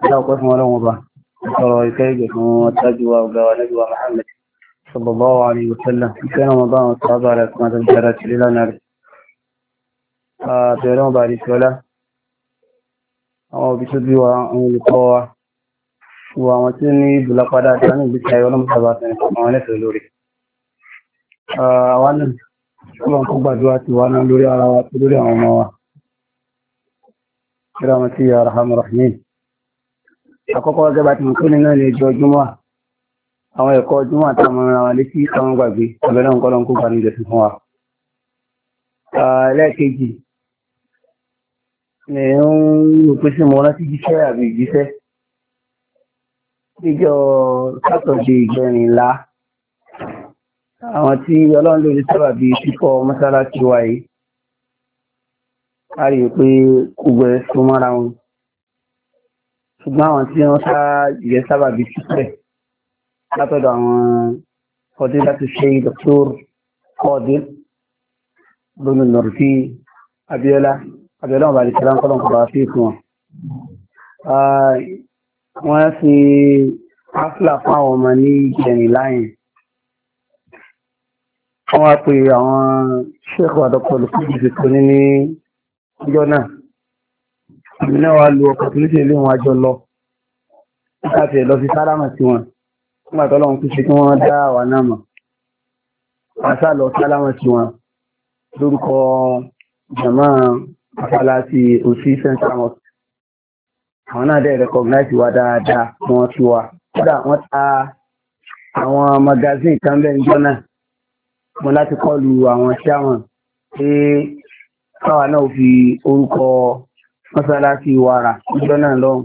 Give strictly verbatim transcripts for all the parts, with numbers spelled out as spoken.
لا قسم ولا مضى ترى كيف تجوا وجوا محمد صلى الله عليه وسلم كان رمضان وصحابه على كما تنكرت إلى نار تيرون باريس ولا أو بسبب وقوة ومتني بلا قدرة كان بيشاي ولا مصابات أنا في لوري أولا كلهم كبار جواتي وأنا لوري على لوري على ما كرامتي يا أرحم الراحمين àkọ́kọ́ ọjọ́ bá ti mọ̀ pé nínú ilé ìjọ júmọ́ àwọn ẹ̀kọ́ júmọ́ àtàwọn ọmọ àwọn létí àwọn gbàgbé ọ̀bẹ̀rẹ̀ nǹkan lọ́n kó parí ìjọsìn fún wa. Ẹlẹ́ẹ̀kejì ni ó ń rò pé sí mo rántí jíṣẹ́ àbí ìjíṣẹ́ níjọ sátọ̀dé ìgbẹ̀rìnlá àwọn tí ọlọ́run lórí sábà bíi kíkọ́ mọ́sálásí wa yìí a rí i pé gbogbo ẹ̀ sún mọ́ra wọn. Ṣùgbọ́n àwọn tí wọ́n sá ìyẹ́ sábà bí sípẹ̀ látọ̀dọ̀ àwọn ọdún láti ṣe Dr. Qadir lónìí Nurfi Abiola Abiola ọba àdìsẹ́lá ń kọ́lọ̀ kọ́lọ̀ sí ìfún wọn. Wọ́n fi áfíà fún àwọn ọmọ ní ìjẹ̀rìn láyìn. Wọ́n wá pe àwọn Sheikh wa Doctor Lukudi fi kò ní ní ọjọ́ náà. Àmì náà wá lu ọkọ̀ tó ní sí ilé wọn àjọ lọ láti ẹ̀ lọ sí sálámà sí wọn nígbà tó lọ́wọ́n tó ṣe kí wọ́n dá wà náà mọ̀ wọ́n sá lọ sálámà sí wọn lórúkọ jàmá mọ́sálásí òsì central mosque. Àwọn náà dẹ̀ recognize wa dáadáa wọ́n fi wa kódà wọ́n ta àwọn magazine kan bẹ́ẹ̀ níjọ́ náà mo láti kọlu àwọn chairman pé káwa náà fi orúkọ mọ́sálásí wàrà ìjọ náà lọ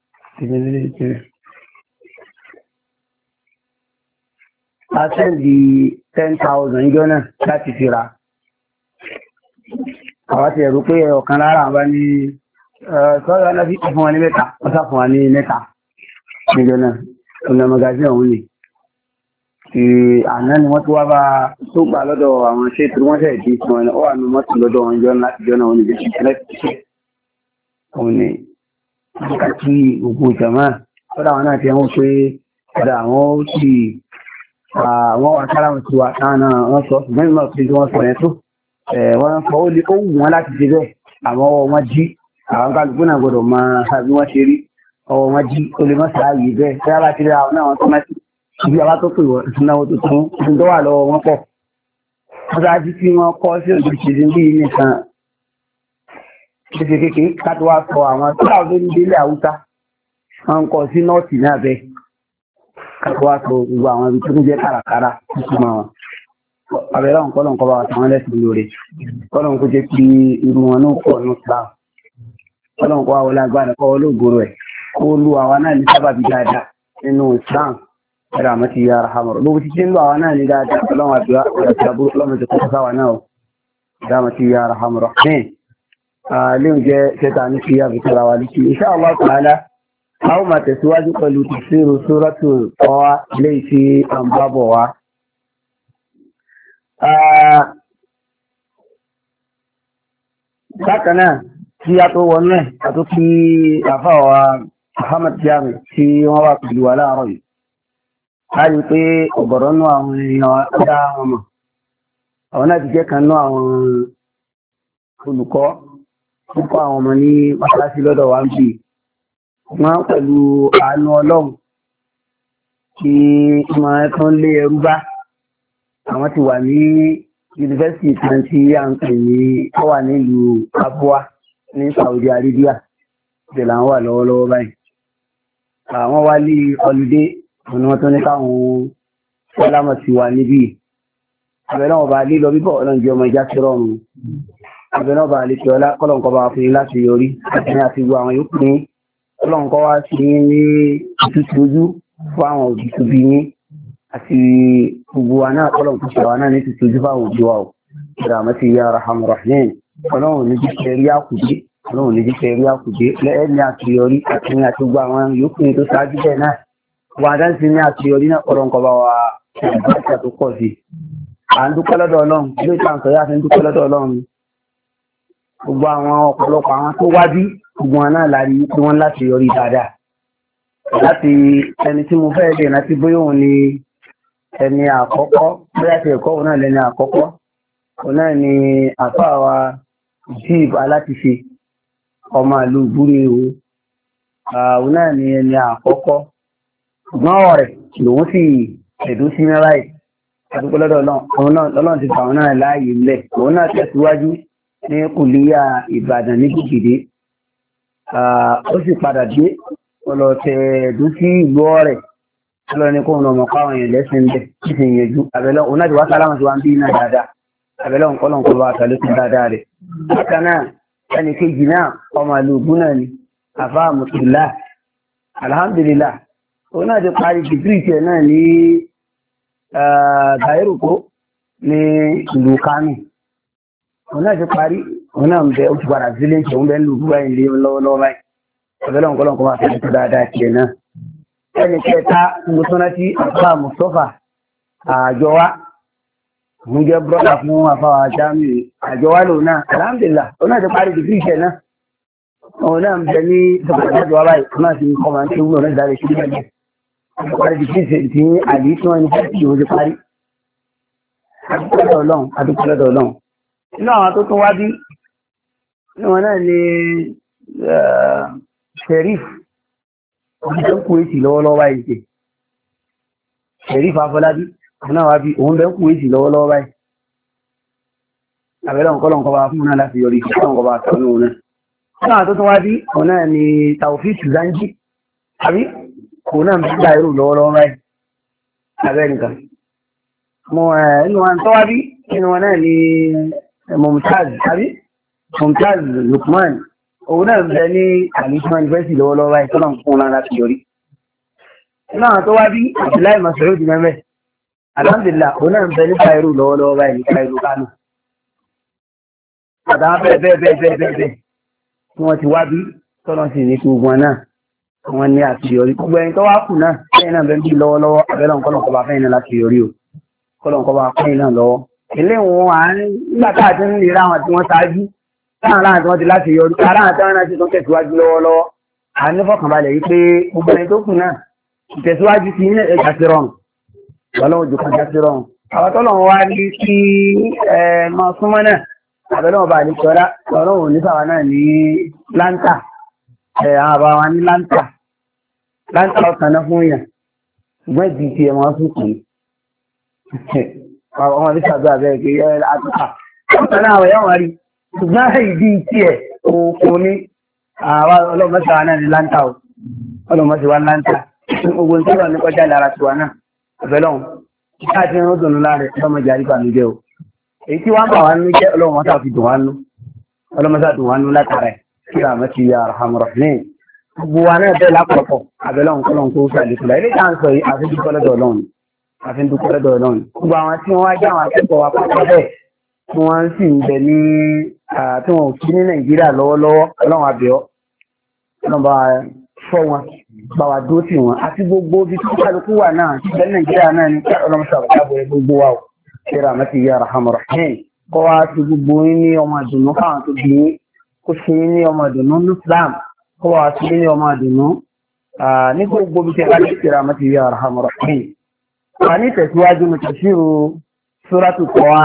a sẹ́ndì ten thousand ìjọ náà láti fi ra àwọn ti ẹ̀rù pé ọ̀kan lára àbá ní sọ́rọ̀ aláfi fún wa ní mẹ́ta wọ́n sá fún wa ní mẹ́ta ìjọ náà ọ̀nà magazine ọ̀hún ni àná ni wọ́n tó wá bá tó gbà lọ́dọ̀ àwọn ṣé tí wọ́n ṣẹ̀ dí fún ọ wà ní mọ́tò lọ́dọ̀ wọn jọ láti jọ náà wọn níbi ìṣẹ̀lẹ̀ òun ni àti ògùn ìjọmọ́ lọ́dọ̀ àwọn náà ti wọ́n pé ọ̀dà àwọn ó sì àwọn wà sára wọn ti wà sáànà wọ́n sọ ṣùgbọ́n ìmọ̀ pé wọ́n sọ yẹn tó wọ́n fọ ó lè ó wù wọ́n láti ṣe bẹ́ẹ̀ àmọ́ ọwọ́ wọn jí àwọn kálukú náà gbọ́dọ̀ máa bí wọ́n ṣe rí ọwọ́ wọn jí ó lè má sáàyè bẹ́ẹ̀ tí wọ́n bá ti rí àwọn náà wọ́n tó máa ibi àbá tó pè wọ́n ìnáwó tó tún ìdí tó wà lọ́wọ́ wọn pọ̀ wọ́n sáájú tí wọ́n kọ́ sí òjò ìṣèlú bí nìkan kékeré kékeré káàtó wá sọ àwọn tó láwọn tó ní délé àwùjá wọn ń kọ sí nọ́ọ̀tì náà bẹ́ẹ̀ káàtó wá sọ gbogbo àwọn ibi tó ń jẹ́ kàràkàrà tuntun mọ́ wọn. abẹ́rẹ́ àwọn kọ́lọ̀ ń kọ́ bá wa tàwọn lẹ́sìn lóore kọ́lọ̀ ń kó jẹ́ kí irú wọn náà pọ̀ ní islam kọ́lọ̀ ń kọ́ wa wọlé agbára kọ́ olóògbòrò ẹ̀ kó lu àwa náà ní sábàbí dáadáa nínú islam ẹ̀rọ àmọ́ ti yára hamọ̀rọ̀ lówó títí ń lọ àwa náà ní dáadáa ọlọ́run àdúrà àti àbúrò ọlọ́run ti kọ́ sáwà náà ẹ̀rọ àmọ́ ti yára hamọ̀rọ̀ léun jẹ́ ṣẹta ní kí àbíkọ́ra wa létí insha Allah ta'ala a ó máa tẹ̀síwájú pẹ̀lú tafsiru suratul Taha léyìí tí à ń bá bọ̀ wá. Bákan náà tí a tó wọnú ẹ̀ a tó kí àfáwà Muhammad Jami tí wọ́n wà pẹ̀lú wa láàárọ̀ yìí. A rí i pé ọ̀gọ̀rọ̀ nú àwọn èèyàn dá wọn mọ̀. Àwọn náà ti jẹ́ kan nú àwọn olùkọ́ púpọ̀ àwọn ọmọ ní mọ́sálásí lọ́dọ̀ wa ń bì wọ́n pẹ̀lú àánú ọlọ́run tí wọ́n tán lé ẹrú bá àwọn ti wà ní yunifásitì kan tí à ń pè ní tó wà nílùú Abua ní Saudi Arabia ìbẹ̀ làwọn wà lọ́wọ́lọ́wọ́ báyìí àwọn wá lé ọlùdé òun wọn tó ní káwọn sálámà ti wà níbí àbẹ̀rẹ̀ wọn bá lílọ bíbọ̀ ọlọ́run jẹ́ ọmọ ìjà sí rọrùn àbẹ̀rẹ̀ wọn bá lè fi ọlá kọ́lọ̀ǹkọ́ bá fún yín láti yọrí àti àti gbogbo àwọn yòókù ní kọ́lọ̀ǹkọ́ wá sí ní ìtútù ojú fún àwọn òbí tó bí yín àti gbogbo wa náà kọ́lọ̀ǹkọ́ ṣe wa náà ní ìtútù ojú fáwọn òbí wa ò ìrà àmọ́tí ya arhamar rahimin ọlọ́run ní jíṣẹ́ rí àkùdé ọlọ́run ní jíṣẹ́ rí àkùdé lẹ́ẹ̀ni àṣeyọrí àti ní àti gbogbo àwọn yòókù ní tó ṣáájú bẹ́ẹ̀ náà wà á dáńsí ní àṣeyọrí náà kọ́lọ̀ǹkọ́ bá wa ìgbàṣà tó pọ̀ sí à ń dúpẹ́ lọ́dọ̀ ọlọ́run ilé ìtàn sọ yá fi ń dúpẹ́ lọ́dọ̀ ọlọ́run gbogbo àwọn ọ̀pọ̀lọpọ̀ àwọn tó wá bí gbogbo wọn náà lárí pé wọ́n láti yọrí dáadáa láti ẹni tí mo fẹ́ dè láti bóyá òun ni ẹni àkọ́kọ́ bóyá ti ẹ̀kọ́ òun náà lẹ́ni àkọ́kọ́ òun náà ni àfáà wa jíìb alátiṣe ọmọ ìlú ìbúrú ewu òun náà ni ẹni àkọ́kọ́ ṣùgbọ́n ọ̀rẹ́ lòun sì ṣèdú sí mẹ́rà yìí àdúgbò lọ́dọ̀ ọlọ́run ti fà wọn náà láàyè ńlẹ̀ òun náà tẹ̀síwájú ní kùlíyà Ìbàdàn ní Gìgìdé ó sì padà dé ọlọ́tẹ̀ ẹ̀dú sí ìlú ọ̀rẹ́ ọlọ́run ní kóun ọmọ káwọn èèyàn lẹ́sìn bẹ̀ kí sì yẹjú àbẹ̀lọ́ òun náà ti wá sálámù tí wọ́n ń bí iná dáadáa àbẹ̀lọ́ nǹkan lọ́nkọ́ bá àtàlẹ́ fún dáadáa rẹ̀ bákan náà ẹnì kejì náà ọmọ ìlú ògún náà ni àfáà mùsùlùmá alhamdulillah òun náà ti parí dìgírì tiẹ̀ náà ní Bàírùkó ní ìlú Kánò òun náà ti parí òun náà ń bẹ ó ti padà sílé ìṣẹ̀ òun bẹ ń lù búra ilé lọ́wọ́lọ́wọ́ báyìí ọ̀bẹ̀lọ́ nǹkan lọ́nkọ́ bá àtàlẹ́ fún dáadáa tiẹ̀ náà ẹnì kẹta mo tún rántí àfáà Mustapha àjọwá òun jẹ́ brọ́dà fún àfáà Jami àjọwá lòun náà alhamdulillah òun náà ti parí dìgírì tiẹ̀ náà òun náà ń bẹ ní ìsọ̀kọ̀tàjọ́ wa báyìí òun náà ti ń kọ́ máa ń tó wúlò náà dáre sí ìgbàlẹ̀ parí dìgírì tiẹ̀ tí àlè tí wọ́n ní fẹ́ kí òun ti parí adúpẹ́lẹ́dọ̀ ọlọ́run adúpẹ́lẹ́dọ̀ ọlọ́run inú àwọn tó tún wá bí ní wọn náà ni Sheriff òun bẹ́ ń kú èsì lọ́wọ́lọ́wọ́ báyìí ṣe Sheriff Afọlábí òun náà wá bí òun bẹ́ ń kú èsì lọ́wọ́lọ́wọ́ báyìí àbẹ̀lẹ̀ ọ̀kọ́lọ́nkọ́ bá fún un náà láti yọrí ìṣẹ́lọ́nkọ́ bá tọ́nú òun náà náà tó tún wá bí òun náà ni Taofik Zanji àbí òun náà ń bí dáìrò lọ́wọ́lọ́wọ́ báyìí abẹ́ nìkan mo ẹ̀ inú wọn tó wá bí inú wọn náà ni Mumtaz àbí Mumtaz Lukman òun náà ń bẹ ní àlìsàn yunifásitì lọ́wọ́lọ́wọ́ báyìí tọ́nà fún un náà láti yọrí náà tó wá bí Abdullahi Masoud di mẹ́mẹ́ alhamdulillah òun náà ń bẹ ní dáìrò lọ́wọ́lọ́wọ́ báyìí ní dáìrò Kánò àtàwọn bẹ́ẹ̀ bẹ́ẹ̀ bẹ́ẹ̀ bẹ́ẹ̀ bẹ́ẹ̀ bẹ́ẹ̀ tí wọ́n ti wá bí tọ́lọ́ sí ní gbogbo wọn náà wọ́n ní àṣeyọrí gbogbo ẹni tó wá kù náà lẹ́yìn náà bẹ́ẹ̀ bí lọ́wọ́lọ́wọ́ abẹ́lẹ́ ọ̀kọ́lọ́kọ́ bá fẹ́yìn náà láti yọrí o kọ́lọ́kọ́ bá fẹ́yìn náà lọ́wọ́ ilé wọn à ń nígbà tá a ti ń lera àwọn tí wọ́n ṣáájú táwọn láwọn tí wọ́n ti láti yọrí ara àwọn táwọn náà ti tún tẹ̀síwájú lọ́wọ́lọ́wọ́ à ń nífọ̀kànbalẹ̀ yìí pé gbogbo ẹni tó kù náà ìtẹ̀síwájú ti ní ẹja sí rọrùn ọlọ́run jù kan já sí rọrùn àwọn tọ́lọ́run wá ní kí ẹ mọ súnmọ́ náà àbẹ̀lẹ̀ ọba àdìsọ́lá ọlọ́run ní sàwọn náà ní láńtà ẹ̀ àwọn àbá wa ní láńtà láńtà ọ̀sán náà fún yàn ṣùgbọ́n ìdí ti ẹ̀ wọ́n fún kù ní ọmọ bí sàbẹ̀ àbẹ̀ kì í ẹ̀ àtúkà ọ̀sán náà wọ̀ wọ́n rí ṣùgbọ́n ìdí ti ẹ̀ òkun ní àwọn ọlọ́mọṣà náà ní láńtà o ọlọ́mọṣà wa láńtà gbogbo ní sọ́dọ̀ ní kọjá lára tiwa náà àbẹ̀lẹ̀ ọ̀hún káàkiri ń dùn láàrẹ̀ ọlọ́mọjà àríkà mi jẹ́ o èyí tí wọ́n bá wá nínú jẹ́ ọlọ́run mọ́sá fi dùn wá nú ọlọ́run mọ́sá dùn wá nú látara ẹ̀ kí àmọ́ ti ya arhamur rahimin gbogbo wa náà bẹ́ẹ̀ lápapọ̀ àbẹ̀lẹ̀ ọ̀hún kọ́lọ́hún tó ṣàlékùlá ilé ìta ń sọ yìí àfi dúpẹ́ lọ́dọ̀ ọlọ́run àfi dúpẹ́ lọ́dọ̀ ọlọ́run gbogbo àwọn tí wọ́n wá jẹ́ àwọn akẹ́kọ̀ọ́ wa pátá bẹ́ẹ̀ tí wọ́n sì ń bẹ ní tí wọ́n ò sí ní Nàìjíríà lọ́wọ́lọ́wọ́ ọlọ́run àbẹ̀ọ́ ọlọ́run bá fọ́ wọn bá wa dúró tì wọ́n àti gbogbo ibi tí kálukú wà náà ti bẹ Nàìjíríà náà ní ọlọ́run ṣàbẹ̀wò gbogbo wa o kíra mẹ́tì ya arhamur rahimin kọ́ wá ti gbogbo yín ní ọmọ ìdùnnú káwọn tó bí yín kó ṣe yín ní ọmọ ìdùnnú ní Islam kọ́ wá sí yín ní ọmọ ìdùnnú ní gbogbo bí tẹ́lá ní kíra mẹ́tì ya arhamur rahimin. wà ní tẹ̀síwájú mi tẹ̀síwò Suratu Taha.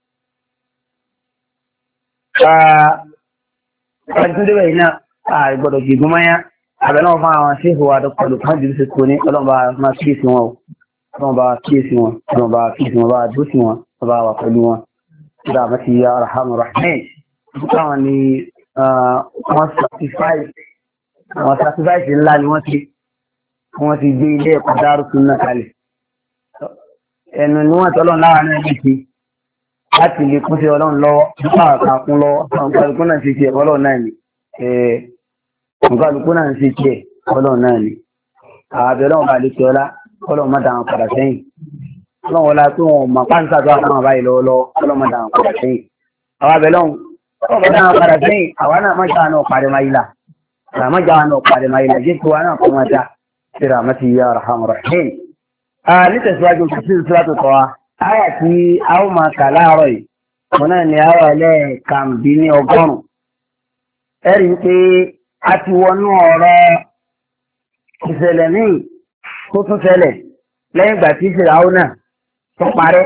Àjùdé bẹ́ẹ̀ náà àìgbọ́dọ̀ jìgún mọ́yá àbẹ̀ náà fún àwọn ṣéèfù wa dọ́kọ̀lù kan jù sí kò ní ọlọ́mọba máa kíyèsí wọn o ọlọ́mọba kíyèsí wọn ọlọ́mọba kíyèsí wọn bá dúró sí wọn ọba wà pẹ̀lú wọn kíra mẹ́tì ya arhamur rahimin. Táwọn ni wọ́n certified àwọn certified ńlá ni wọ́n ti wọ́n ti gbé ilé ẹ̀kọ́ Daaru Sunnah kalẹ̀. Ẹnu ni wọ́n tọ́lọ́ láwọn náà ní ti láti lè kún sí ọlọ́run lọ́wọ́ nípa àkàkún lọ́wọ́ nǹkan àlùkò náà ṣe tiẹ̀ ọlọ́run náà ni nǹkan àlùkò náà ṣe tiẹ̀ ọlọ́run náà ni àbẹ̀ ọlọ́run bá lè ṣe ọlá ọlọ́run má dàwọn padà sẹ́yìn ọlọ́run wọlá tó wọn mọ̀ pàǹsà tó àwọn àbáyé lọ́wọ́lọ́wọ́ ọlọ́run má dàwọn padà sẹ́yìn àwọn àbẹ̀ lọ́run ọlọ́run má dàwọn padà sẹ́yìn àwa náà má jáwa náà pàdé máa yílà àmọ́ jáwa náà pàdé máa yílà jẹ́ tiwa náà kọ́ máa dá síra mẹ́tì ya arhamur rahim. nítẹ̀síwájú kìí Suratu Taha àyà tí a ó máa kà láàárọ̀ yìí mo náà ní àyà ẹlẹ́ẹ̀kàmbí ní ọgọ́rùn-ún. ẹ rí i pé a ti wọnú ọ̀rọ̀ ìṣẹ̀lẹ̀ míì tó tún ṣẹlẹ̀ lẹ́yìn ìgbà tí ìṣẹ̀láwó náà tó parẹ́.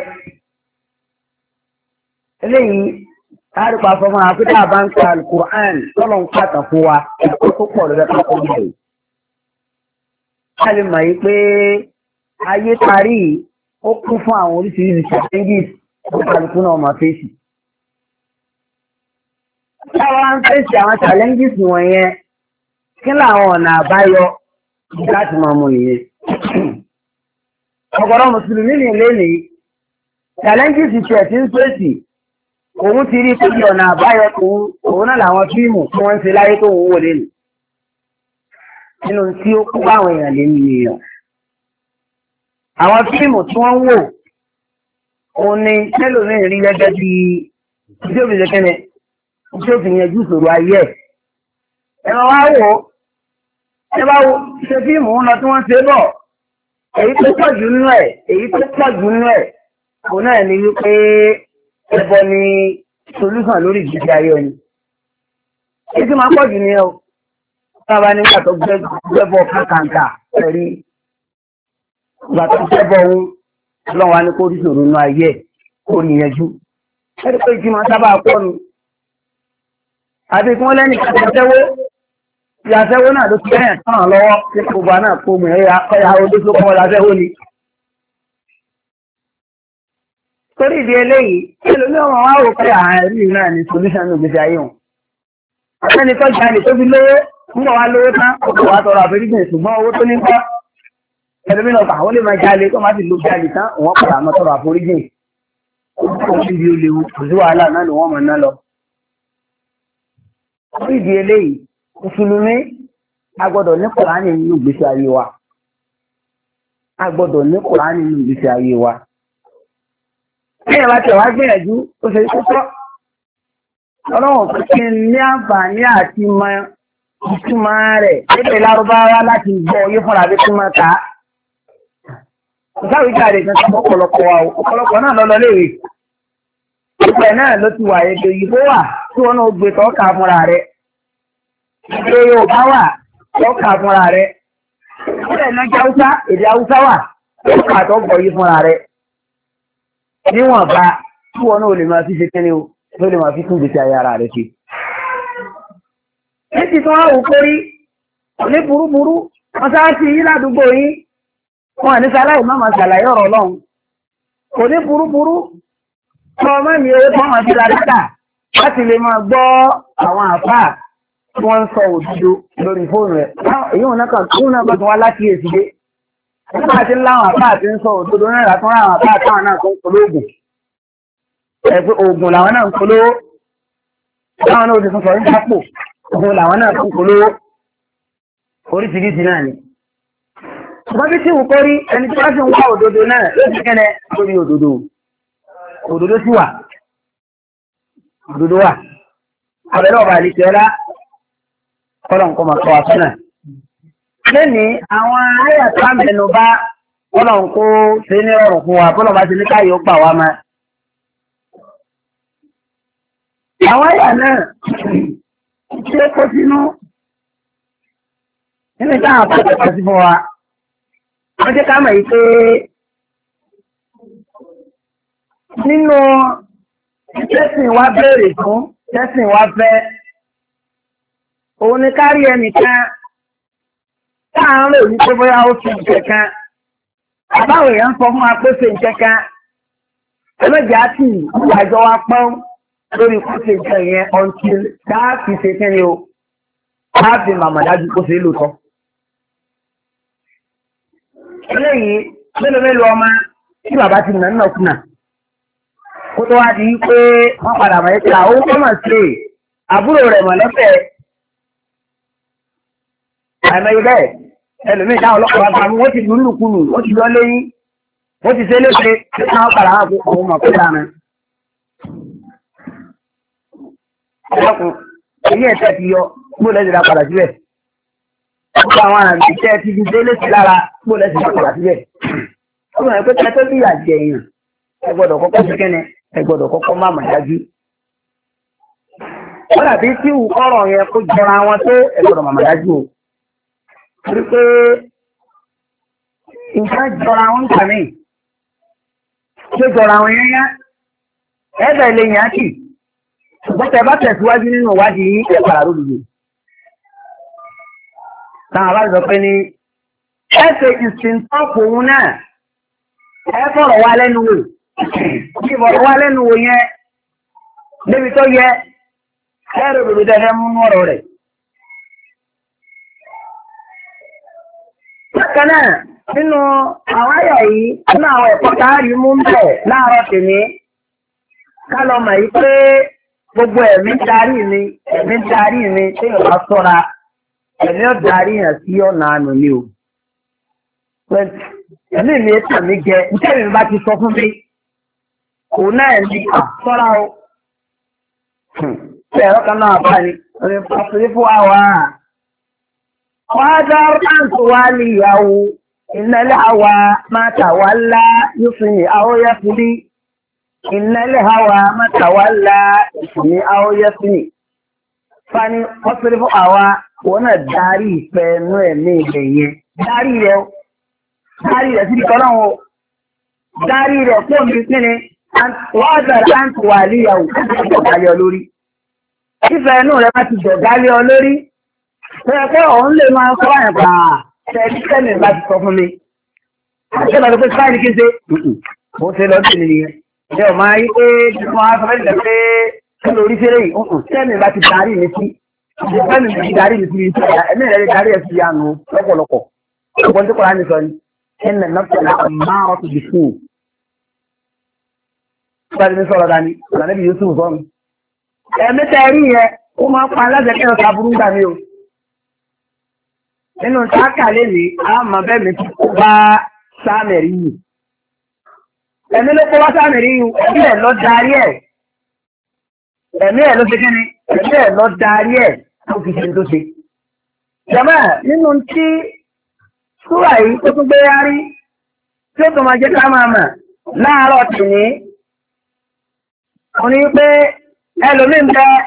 eléyìí láàrípa sọ fún wa pé tá a bá ń ka alukur'an tọ́lọ̀ ń pàtàkì fún wa ẹ̀kọ́ tó pọ̀ lọ́dọ̀ tó kọ́ bẹ̀rẹ̀. a lè mọ̀ yìí pé ayé parí ó kún fún àwọn oríṣiríṣi challenges tó kálukú náà máa fèsì. táwa ń fèsì àwọn challenges wọ̀nyẹn kí làwọn ọ̀nà àbáyọ láti máa mú nìyẹn. ọ̀gọ̀rọ̀ mùsùlùmí ní ilé ní challenges tiẹ̀ tí ń fèsì òun ti rí pé ọ̀nà àbáyọ òun náà làwọn fíìmù tí wọ́n ń ṣe láyé tó ń wò lé nù. nínú tí ó kú báwọn èèyàn lé ní èèyàn. àwọn fíìmù tí wọ́n ń wò òun ni tẹ́lòmíì rí gẹ́gẹ́ bí tí ó fi ṣe kẹ́nẹ̀ tí ó fi yanjú ìṣòro ayé ẹ̀. ẹ̀rọ wá wò ó ẹ bá wo ṣe fíìmù ń lọ tí wọ́n ṣe bọ̀ èyí tó pọ̀ jù nínú ẹ̀ èyí tó pọ̀ jù nínú ẹ̀ òun náà ni wípé ẹbọ ni solúsàn lórí ìgbésí ayé ẹni. èyí tí máa pọ̀ jù ní ẹ o sábà nígbà tó gbẹ́bọ̀ kàkàǹkà ẹ̀rí ìgbà tó gbẹ́bọ̀ ohun ọlọ́run wa ní kó rí ṣòro nínú ayé ẹ̀ kó rí yanjú. ẹni pé ìjì máa sábà pọ̀ nu àti kí wọ́n lẹ́nu ìkàtẹ́wó ìyàsẹ́wó náà ló ti bẹ́ẹ̀ tán lọ́wọ́ tí gbogbo àná kó mú ẹ̀yà ọ̀yà olóṣù kọ́ ìyàsẹ́wó ni. torí ìdí eléyìí ẹlòmí ọmọ wa rò pé àárín náà ní solution ní ògbésí ayé wọn. àtẹni tó jalè tó fi lówó ń bọ̀ wá lówó tán ọkọ̀ wa tọrọ àforíjì ṣùgbọ́n owó tó ní kọ́ ẹlòmí náà àwọn lè máa jalè tó má sì ló jalè tán òun padà máa tọrọ àforíjì. ó ti di olè kò sí wàhálà náà ni wọ́n mọ̀ náà lọ. torí ìdí eléyìí mùsùlùmí a gbọ́dọ̀ ní Kùránì nínú ìgbésí ayé wa. a gbọ́dọ̀ ní Kùránì nínú ìgbésí ayé wa. Ẹ̀yẹ̀ bá tẹ̀ wá gbìyànjú ó ṣe kókó. Ọlọ́run kò kí n ní àǹfààní àti mọ ìtumọ̀ rẹ̀ lédè Lárúbáwá láti gbọ́ oyé fúnra bí tí máa ta. Ìsáwìí jáde kan sọ ọ̀pọ̀lọpọ̀ wa ọ̀pọ̀lọpọ̀ náà lọ́lọ́ léèrè. Ìpẹ̀ náà ló ti wà èdè òyìnbó wà tí wọn náà gbé tọ́ka fúnra rẹ̀. Èdè Yorùbá wà tọ́ka fúnra rẹ̀. Ìpẹ̀ náà jẹ́ Haúsá èdè Haúsá wà tọ́ka tó gbọ́ yí fúnra rẹ̀. Níwọ̀n bá tí wọn náà lè máa fi ṣe kẹ́lẹ́ o ló lè máa fi tún gbèsè ayé ara rẹ̀ ṣe. Èsì tí wọ́n wò kórí ní burúburú wọ́n sá sí yí ládùúgbò yín wọn àní sáláì má máa ṣàlàyé ọ̀rọ̀ Ọlọ́run. Kò ní burúburú kọ́ ọmọ mi owó tí wọ́n máa fi ra dátà láti lè máa gbọ́ àwọn àfáà tí wọ́n ń sọ òdodo lórí fóònù rẹ̀. Èyí wọn náà kàn tún náà kàn tún wá láti èsì dé. Nígbà tí láwọn àpá àti ń sọ òdodo náà látún ráwọn àpá àtàwọn náà tó ń polóògùn. Ẹ̀pẹ́ oògùn làwọn náà ń polówó. Láwọn náà ó ti tún sọ ní dápò. Oògùn làwọn náà tó ń polówó. Oríṣiríṣi náà ni. Ṣùgbọ́n bí tí wù kórí ẹni tí wọ́n sì ń wá òdodo náà ló ti kẹ́lẹ́ lórí òdodo. Òdodo sì wà. Òdodo wà. Àbẹ̀rẹ̀ ọ̀bà àlejò ọlá kọ́lọ̀ nǹkan máa kọ́ wa fún náà. Lẹ́ni àwọn ayà tó àmẹ́nu bá Ọlọ́run kó ṣe ní ọ̀rùn fún wa, bọ́lọ̀ bá ti ní káyọ̀ ó gbà wá máa. Àwọn ayà náà ṣe kó sínú nínú ìdáhùn àpapọ̀ sí fún wa. Wọ́n jẹ́ ká mọ̀ yìí pé nínú tẹ́sìn wa béèrè fún tẹ́sìn wa fẹ́, òun ni kárí ẹnìkan táàrùn lè ní pé bóyá ó fi ìkẹ̀kan àbáwò èèyàn ń sọ fún wa pé ṣe ìkẹ̀kan ẹlẹ́jà tí ìwàjọ wa pọ́n lórí kó ṣe ìkẹ̀ yẹn ọ̀ntì dáàbì ṣe kẹ́ni o dáàbì màmá dájú kó ṣe é lòótọ́. eléyìí mélòó mélòó ọmọ tí bàbá ti nà nínà kùnà kó tó wá di pé wọ́n padà mọ̀ ẹ́ pé àwọn ó mọ̀ sí àbúrò rẹ̀ mọ̀ lọ́fẹ̀ẹ́ àìmọye bẹ́ẹ̀ ẹlòmíì táwọn ọlọ́pàá bá mú wọ́n ti lùlù kulù wọ́n ti lọ lẹ́yìn wọ́n ti ṣe léṣe táwọn padà wà fún ọmọ ọmọ pẹ́lá mi. ọlọ́kùn èyí ẹ̀sẹ̀ ti yọ gbó lẹ́sẹ̀ dá padà síbẹ̀. gbogbo àwọn àmì iṣẹ́ ti fi ṣe léṣe lára gbó lẹ́sẹ̀ dá padà síbẹ̀. ó mọ̀ pé kẹ́tọ́ bí àjẹ èèyàn ẹ gbọ́dọ̀ kọ́kọ́ sí kẹ́nẹ ẹ gbọ́dọ̀ kọ́kọ́ má mà dájú. wọ́n dàbí tí ọ̀rọ̀ yẹn kó jọra wọn tó ẹ gbọ́dọ̀ mà mà dájú o. torí pé nǹkan jọra wọn kà mí ṣé jọra wọn yẹn yá ẹ̀bẹ̀ lè yàn á kì ṣùgbọ́n tẹ bá tẹ̀síwájú nínú ìwádìí yìí ẹ̀ padà lódìdí. táwọn bá sọ pé ní ẹ ṣe ìsìntọ́pù òun náà ẹ fọ̀rọ̀ wá lẹ́nu wò kí fọ̀rọ̀ wá lẹ́nu wò yẹn débi tó yẹ ẹ rò lòdì tẹ́lẹ̀ mú ọ̀rọ̀ rẹ̀. bákan náà nínú àwọn àyà yìí nínú àwọn ẹ̀kọ́ káàrí mú ń bẹ̀ láàárọ̀ tèmi ká lọ mọ̀ yìí pé gbogbo ẹ̀mí darí mi ẹ̀mí darí mi téèyàn bá sọ́ra ẹ̀mí ọ̀ darí yàn sí ọ̀nà àná ni o. ẹ̀mí mi tàn mí jẹ nítorí mi bá ti sọ fún mi òun náà ní àsọ́ra o. ṣé ẹ̀rọ kan náà bá ní ọ̀rẹ́ pàṣẹ fún àwa. wàá dá ráǹtì wá níyàwó ìnálẹ́ àwa máa tà wá lá yóò fi hàn àwọn yẹn fi rí. ìnálẹ́ àwa máa tà wá lá ìfìní àwọn yẹn fi hàn. fani pàṣẹ fún àwa wọn náà darí ìfẹ́ inú ẹ̀mí ilẹ̀ yẹn darí rẹ̀ darí rẹ̀ síbi kan náà o darí rẹ̀ pọ̀ mi kí ni wàá dàrá àǹtí wà níyàwó ìjọ̀gálẹ̀ olórí. ìfẹ́ inú rẹ̀ bá ti jọ̀gálẹ̀ olórí. bẹ́ẹ̀ pé òun lè máa sọ àyàn pa ṣẹ́ẹ́dí sẹ́mi bá ti sọ fún mi. àti ìbàdàn pé sáyẹn kí n ṣe mo ṣe lọ sí nìyẹn. ṣé o máa yí pé wọ́n á sọ fẹ́ lẹ́ pé kí lórí ṣeré yìí sẹ́mi bá ti darí mi sí. sẹ́mi bá ti darí mi sí ẹ̀mí rẹ̀ lè darí ẹ̀ sí yanu lọ́pọ̀lọpọ̀. ọ̀pọ̀ tí kò rá ní sọ ni ẹnì nọ́ọ̀tẹ̀lá máa ọ̀tún bí fún un. Bá mi sọ̀rọ̀ dání, ọ̀nà níbi Yusuf sọ mi. Ẹ̀mí tẹ̀rí yẹn, ó máa ń pa aláṣẹ kí ọ̀sà burú gbà mí o. Nínú táàkà lèmi, a máa bẹ́ẹ̀ mi ti kó bá sáàmẹ̀rí yìí. Ẹ̀mí ló kó bá sáàmẹ̀rí yìí, ẹ̀mí ẹ̀ lọ darí ẹ̀. Ẹ̀mí ẹ̀ ló ṣe kí ni? Ẹ̀mí ẹ̀ lọ darí ẹ̀ tó fi ṣe tó ṣe. Jàmá nínú tí súrà yìí tó tún gbé yárí, tí ó tó máa jẹ́ ká máa mà láàárọ̀ tì ní. Wọ́n ní pé ẹlòmíì ń bẹ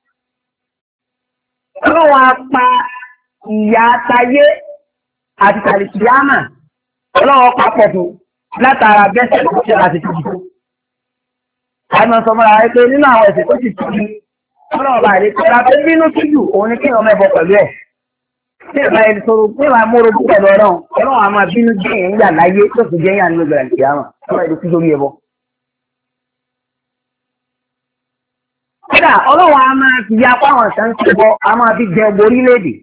ọlọ́wọ́n apá ìyá àtayé àti tàlìkìyámà ọlọ́wọ́n papọ̀ fún látara bẹ́sẹ̀ tó ṣe láti tóbi tó. Àìmọ̀ sọ fúnra rẹ̀ pé nínú àwọn ẹ̀sìn tó ti tóbi ọlọ́wọ́n bá lè tọ́ra pé bínú síjù òun ni kí ọmọ ẹ̀bọ pẹ̀lú ẹ̀. Tí ìbá ẹni sọ̀rọ̀ pé wàá mórogún pẹ̀lú ọlọ́run ọlọ́wọ́n a máa bínú jẹ́ èèyàn yà láyé tó sì jẹ́ yà nínú ìgbàlẹ̀ kìyámà ọlọ́wọ́n ìdókú lórí ẹbọ. Kódà ọlọ́wọ́ a máa fi ya fáwọn kan ṣẹbọ, a máa fi jẹ ọgbọ orílẹ̀-èdè.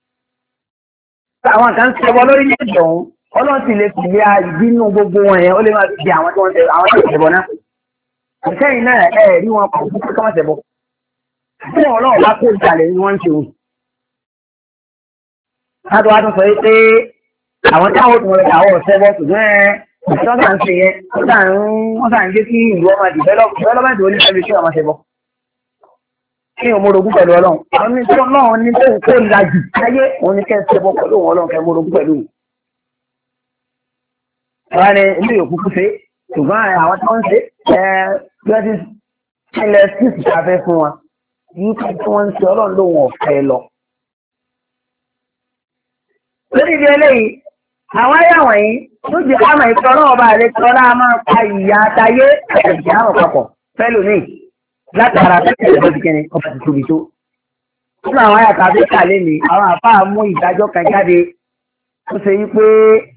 Àwọn kan ṣẹbọ lórílẹ̀-èdè ọ̀hún, ọlọ́run sì lè fi ya ìbínú gbogbo wọn yẹn, ó lè máa fi jẹ àwọn tí wọ́n ṣe àwọn tí wọ́n ṣẹbọ náà. Ìkẹyìn náà ẹ rí wọn kọ̀ fún kí wọ́n ṣẹbọ. Fún ọlọ́run bá kó ìjàlẹ̀ ni wọ́n ń ṣe òun. Láti wá tún sọ pé àwọn táwọn tó wọlé àwọn ọ̀ṣẹ́bọ ṣùgbọ́n ẹ ìṣọ́ sàn ṣe yẹn, wọ́n sàn ń gbé kí ìlú ọmọ dìbẹ́lọ́mẹ̀tì oníṣẹ́bí kí wọ́n ṣẹbọ. Kí o mórogún pẹ̀lú ọlọ́run. Àwọn ní tó náà ní tó kó ìlàjì láyé òun ní kẹ́sì ẹbọ pẹ̀lú òun ọlọ́run kẹ́ mórogún pẹ̀lú òun. Wọ́n ní ilé yòókù kú ṣe, ṣùgbọ́n àwọn tí wọ́n ń ṣe ẹ twenty ilẹ̀ six ṣàfẹ́ fún wọn. Yìí tí wọ́n ń ṣe ọlọ́run lóun ọ̀fẹ́ lọ. Lórí ibi eléyìí, àwọn ayé àwọn yìí ló jẹ́ àmọ̀ ìtọ́ náà ọba àlejò ọlá máa ń pa ìyá àtayé ẹ̀jẹ̀ àrùn papọ̀ fẹ́lòmíì. Látara tẹ́tẹ̀ lọ́dún kẹ́ni ọba ti tóbi tó. Nínú àwọn àyàtà tó kàlẹ́ mi, àwọn àfáà mú ìdájọ́ kan jáde tó ṣe yí pé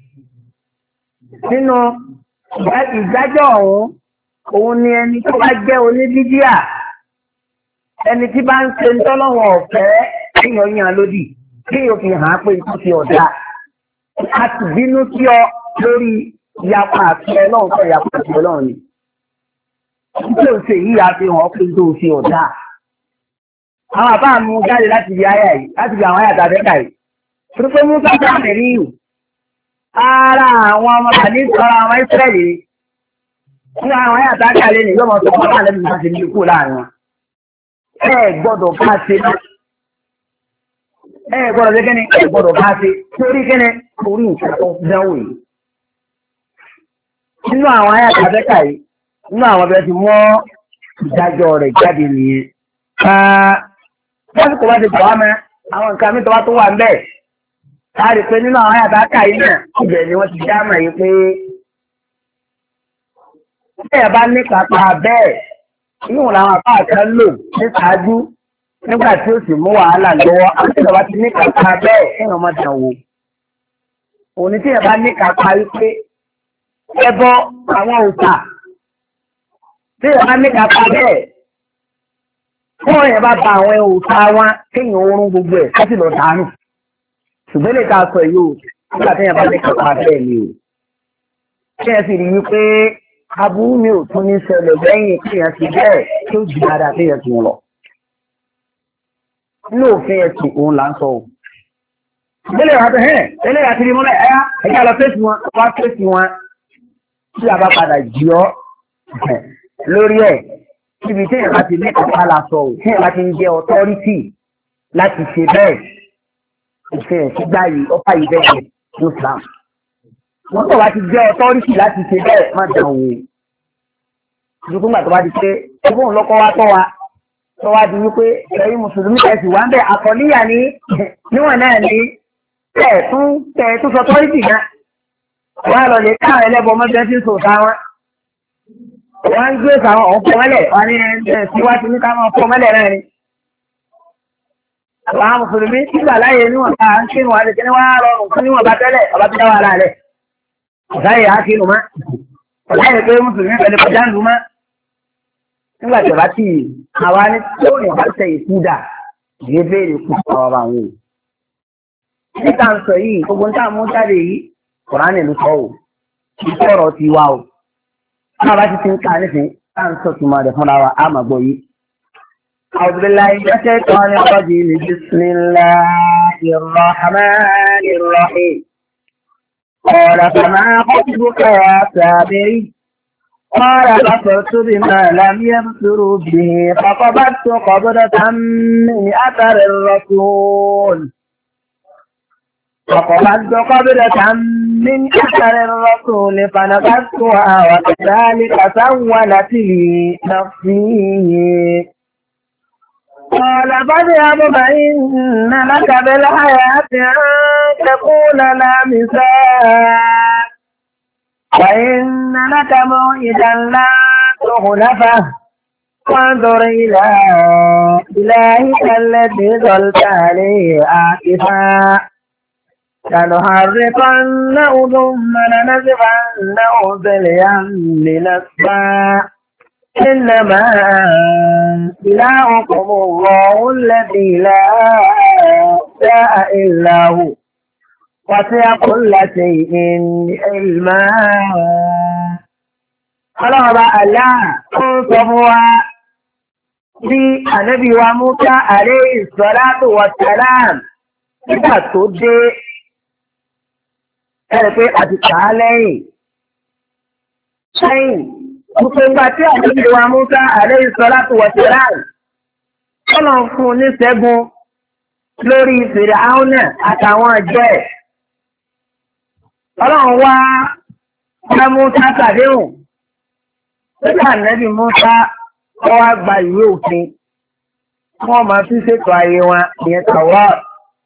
nínú ìdájọ́ ọ̀hún, òun ni ẹni tó bá jẹ́ oníbídíà, ẹni tí bá ń ṣe ń tọ́lọ́wọ̀n ọ̀fẹ́ kéèyàn yàn lódì, kéèyàn fi hàn án pé ikú ti ọ̀dà. A ti bínú sí ọ lórí ìyapa àti ọlọ́run fẹ́ ìyapa àti ọlọ́run ni. Tí o ṣe yìí àfihàn ọkùnrin tó ṣe ọ̀dà. Àwọn àbá mú jáde láti di àyà yìí, láti di àwọn àyà tàbí ẹ̀ka yìí. Pípé mú sábà mẹ́rin yìí. Ara àwọn ọmọ bàbí sọ̀rọ̀ àwọn Ísírẹ́lì ni. Ní àwọn àyà tàbí àlẹ́ ni yóò mọ̀ sọ fún àlẹ́ mi máa ṣe ní ikú láàrin wọn. Ẹ gbọ́dọ̀ bá ṣe náà. Ẹ gbọ́dọ̀ ṣe kíni? Ẹ gbọ́dọ̀ bá ṣe. Torí kíni? Torí nǹkan tó dánwò yìí. Nínú àwọn àyà tàbí ẹ̀ka yìí. Nínú àwọn ọbẹ̀ tí mọ́ ìdájọ́ rẹ̀ jáde nìyẹn. Lásìkò bá ti tọ́ àmọ́ àwọn nǹkan mi tó wá tó wà ń bẹ̀. a rí pé nínú àwọn àyàtà ká yìí náà ibẹ̀ ni wọ́n ti dá mọ̀ yìí pé bẹ́ẹ̀ bá ní kápá bẹ́ẹ̀ yóò làwọn àpá kan lò ní ṣáájú nígbà tí ó sì mú wàhálà lọ́wọ́ àti ìjọba ti ní kápá bẹ́ẹ̀ kéèyàn má dàn wò. òní tí ẹ bá ní kápá yìí pé ẹbọ àwọn òòṣà tí ẹ bá ní kápá bẹ́ẹ̀ fún ọ̀yàn bá ba àwọn òòṣà wọn kéèyàn oorun gbogbo ẹ̀ láti lọ dànù. ṣùgbọ́n lè ta sọ yìí o nígbà tí ẹ bá ní kápá bẹ́ẹ̀ ni o. kí ẹ sì rí i pé aburú mi ò tún ní ṣẹlẹ̀ lẹ́yìn kéèyàn ti bẹ́ẹ̀ tí ó jù dáadáa kéèyàn ti wọn lọ. nínú òfin ẹ̀sìn òun là ń sọ o. ìgbélé wa tó hẹ́n eléyà ti rí mọ́lẹ̀ ẹ̀yà ẹ̀yà lọ fèsì wọn wá fèsì wọn tí a bá padà jì ọ́ lórí ẹ̀ níbi tí èèyàn bá ti ní kápá la sọ o tí èèyàn bá ti ń jẹ́ ọtọ́rítì láti ṣe bẹ́ẹ̀ òfin ẹ̀sìn gbá yìí ọ́pá yìí bẹ́ẹ̀ ní Islam. wọ́n tó bá ti jẹ́ ọtọ́rítì láti ṣe bẹ́ẹ̀ má dàn wò. ìdúgbò gbà tó bá ti pé ẹgbẹ́ òun lọ́kọ́ wá tọ́ wa tọ́ wa di wípé ẹ̀yin mùsùlùmí kẹsì wá ń bẹ̀ àkọlíyà ní níwọ̀n náà ní tẹ̀ tún tẹ̀ tún sọ tọ́rítì náà. wọ́n á lọ lè káwọn ẹlẹ́bọ mọ́tẹ́ tí ń sòta wọn. wọ́n ń gbé sàwọn ọ̀pọ̀ mẹ́lẹ̀ wọn ní ẹ̀ síwájú ní káwọn ọ̀pọ̀ mẹ́lẹ̀ náà ni. àwọn mùsùlùmí nígbà láyé níwọ̀n ká ń kírun àti kíní wọ́n á rọrùn fún níwọ̀n bá tẹ́lẹ̀ ọba tó dá wà láàrẹ̀. ọ̀sáyè á kírun mọ́ ọ̀sáyè pé mùsùlùmí pẹ̀lú kọjá ń lu mọ́. nígbà tí ọba tí àwa ní tó yàn bá tẹ ìkúdà ìgbé béèrè kù àwọn ọba àwọn o. níta ń sọ yìí gbogbo níta mú jáde yìí Kùránì ló sọ o kì í sọ̀rọ̀ ti wá o. bí a bá ti ti ń ka nísìnyí tá à ń sọ tùmọ̀ rẹ̀ fúnra wa á mà gbọ́ yìí. أعوذ بالله من الشيطان الرجيم بسم الله الرحمن الرحيم قال فما خطبك يا سامري قال بصرت بما لم يبصروا به فقبضت قبضة من أثر الرسول فقبضت قبضة من أثر الرسول فنبذتها وكذلك سولت لي نفسي قال فاذهب فإن لك بالحياة أن تقول لا مساء وإن لك موعدا لا تخلفه وانظر إلى إلهك الذي ظلت عليه عاكفا لنحرقنه ثم لنسفنه في اليم نسفا إنما إلهكم الله الذي لا إله إلا هو وسع كل شيء علما. ọlọ́run bá àlá ń sọ fún wa bí ànábì wa Mùsá alayhi salatu wa salam nígbà tó dé ẹ̀rẹ̀ pé àti kà á lẹ́yìn sẹ́yìn. Gbogbo ìgbà tí ànábì wa Mùsá alayhi salatu wa salam ọlọ́run fún un ní ṣẹ́gun lórí Fìràáúnà àtàwọn ọjọ́ ẹ̀. Ọlọ́run wá bá Mùsá ṣàdéhùn nígbà ànábì Mùsá wọ́n wá gba ìwé òfin wọ́n máa fi ṣètò ayé wọn ìyẹn Tawrat.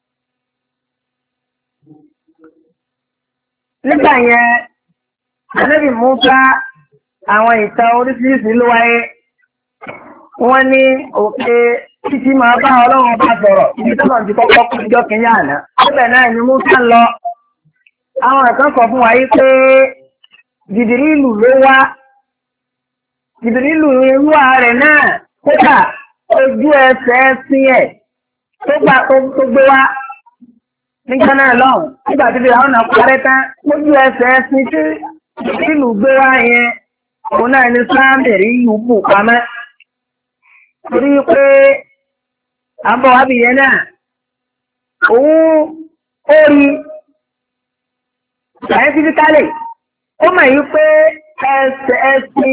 Nígbà yẹn ànábì Mùsá àwọn ìtàn oríṣiríṣi ló wáyé. Wọ́n ní òkè títí máa bá ọlọ́run bá sọ̀rọ̀ ibi tó náà ti kọ́kọ́ kú ìjọ kìíní àná. Níbẹ̀ náà ni Mùsá ń lọ. Àwọn ẹ̀kan sọ fún wa yí pé Jìbìrìlù ló wá. Jìbìrìlù irú ààrẹ náà kódà ojú ẹsẹ̀ sí ẹ̀ tó gbà tó gbé wá nígbà náà lọ́hùn. Nígbà tí bí àwọn náà parẹ́ tán lójú ẹsẹ̀ sí tí Jìbìrìlù gbé wá yẹn òun náà ní Sámírì yìí bù pamẹ́. Torí pé àbọ̀ wábìyẹn náà òun ó rí scientifically ó mọ̀ yí pé ẹsẹ̀ ẹsìn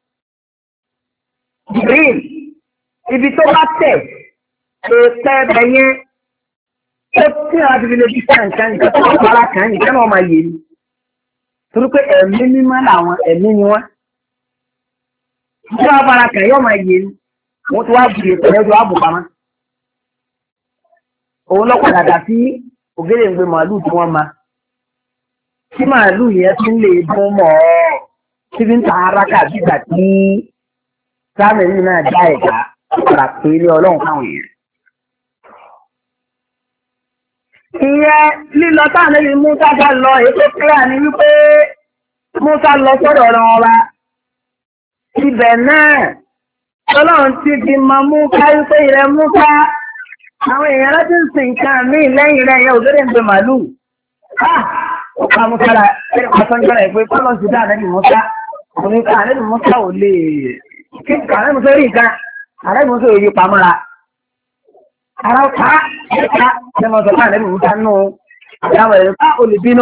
Jibril ibi tó bá tẹ̀ èèpẹ̀ ẹbẹ̀ yẹn ó tí a ti fi lè fi kàǹkàn nǹkan tó wà lára kàn nìkan náà máa yé ni. Torí pé ẹ̀mí mímọ́ làwọn ẹ̀mí ni wọ́n. Tí wọ́n bára kàn yóò máa yé ni. Wọ́n ti wá bu èèpẹ̀ ẹjọ́ àbò pamọ́. Òun lọ́pàá dàda sí ògèdè ń gbé màálù tí wọ́n ma tí màálù yẹn ti ń lè dún mọ́ ọ́ tí fi ń ta araka bígbà tí sáàmìlì náà dá ẹ̀dá padà pé ilé ọlọ́run káwọn èèyàn. ìyẹn lílọ táwọn ẹbí Musa bá lọ ètò kíláà ní wípé Musa lọ sọ́dọ̀ ọ̀rọ̀ ọba ibẹ̀ náà ọlọ́run ti fi mọ mú káyí pé ilẹ̀ Musa àwọn èèyàn láti ń sin nǹkan míì lẹ́yìn rẹ̀ yẹ ògèdè ń gbé màálù. ọ̀pá Musa la ẹ̀rọ pàṣẹ ìpè kọ́lọ́ ti dá àlẹ́ Musa òní ká àlẹ́ Musa ò lè kí àlẹ́ Musa rí nǹkan àlẹ́ Musa ò yí pamọ́ra. ara ká ẹ̀ka ṣe mọ̀ sọ́kà àlẹ́ Musa nù àwọn ẹ̀rọ ká ò lè bínú.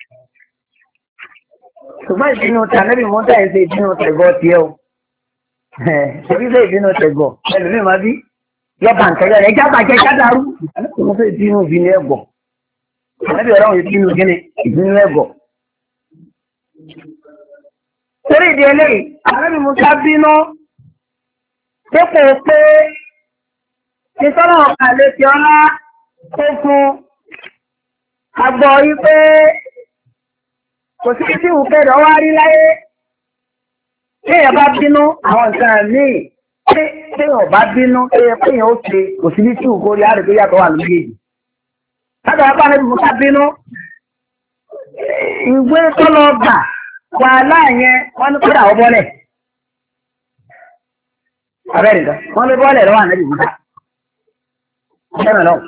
ṣùgbọ́n ìbínú tí àlẹ́ Musa ẹ̀ ṣe ìbínú tẹ̀gọ́ tiẹ̀ o. ṣèbí ṣe ìbínú tẹ̀gọ́ ẹlòmíì máa bí yọba nkẹjọ rẹ̀ ẹja bàjẹ́ jádarú àlẹ́ Musa ìbínú ìbínú ẹ̀gọ́ àlẹ́ bí ọ̀rọ̀ ìbínú gíní ìbínú ẹ̀gọ́. torí ìdí eléyìí àlẹ́ Musa bínú dípò pé ìtọ́nà àlè tí ọlá tó fún agbọ̀ yìí pé kò sí tí ìwúkẹ́dọ̀ wá rí láyé tí èèyàn bá bínú àwọn nǹkan míì tí èèyàn bá bínú pé èèyàn ó ṣe kò sí tí ìwúkọ́ rí àrègbé yàtọ̀ wà lórí èyí. látọ̀ wá bá Ànábì Mùsá bínú ìwé tó lọ gbà wà láàyẹn wọ́n ní kódà ó bọ́lẹ̀. abẹ́rẹ́ nǹkan wọ́n lé bọ́ọ̀lù lọ́wọ́ Ànábì Mùsá ṣẹ́mi lọ.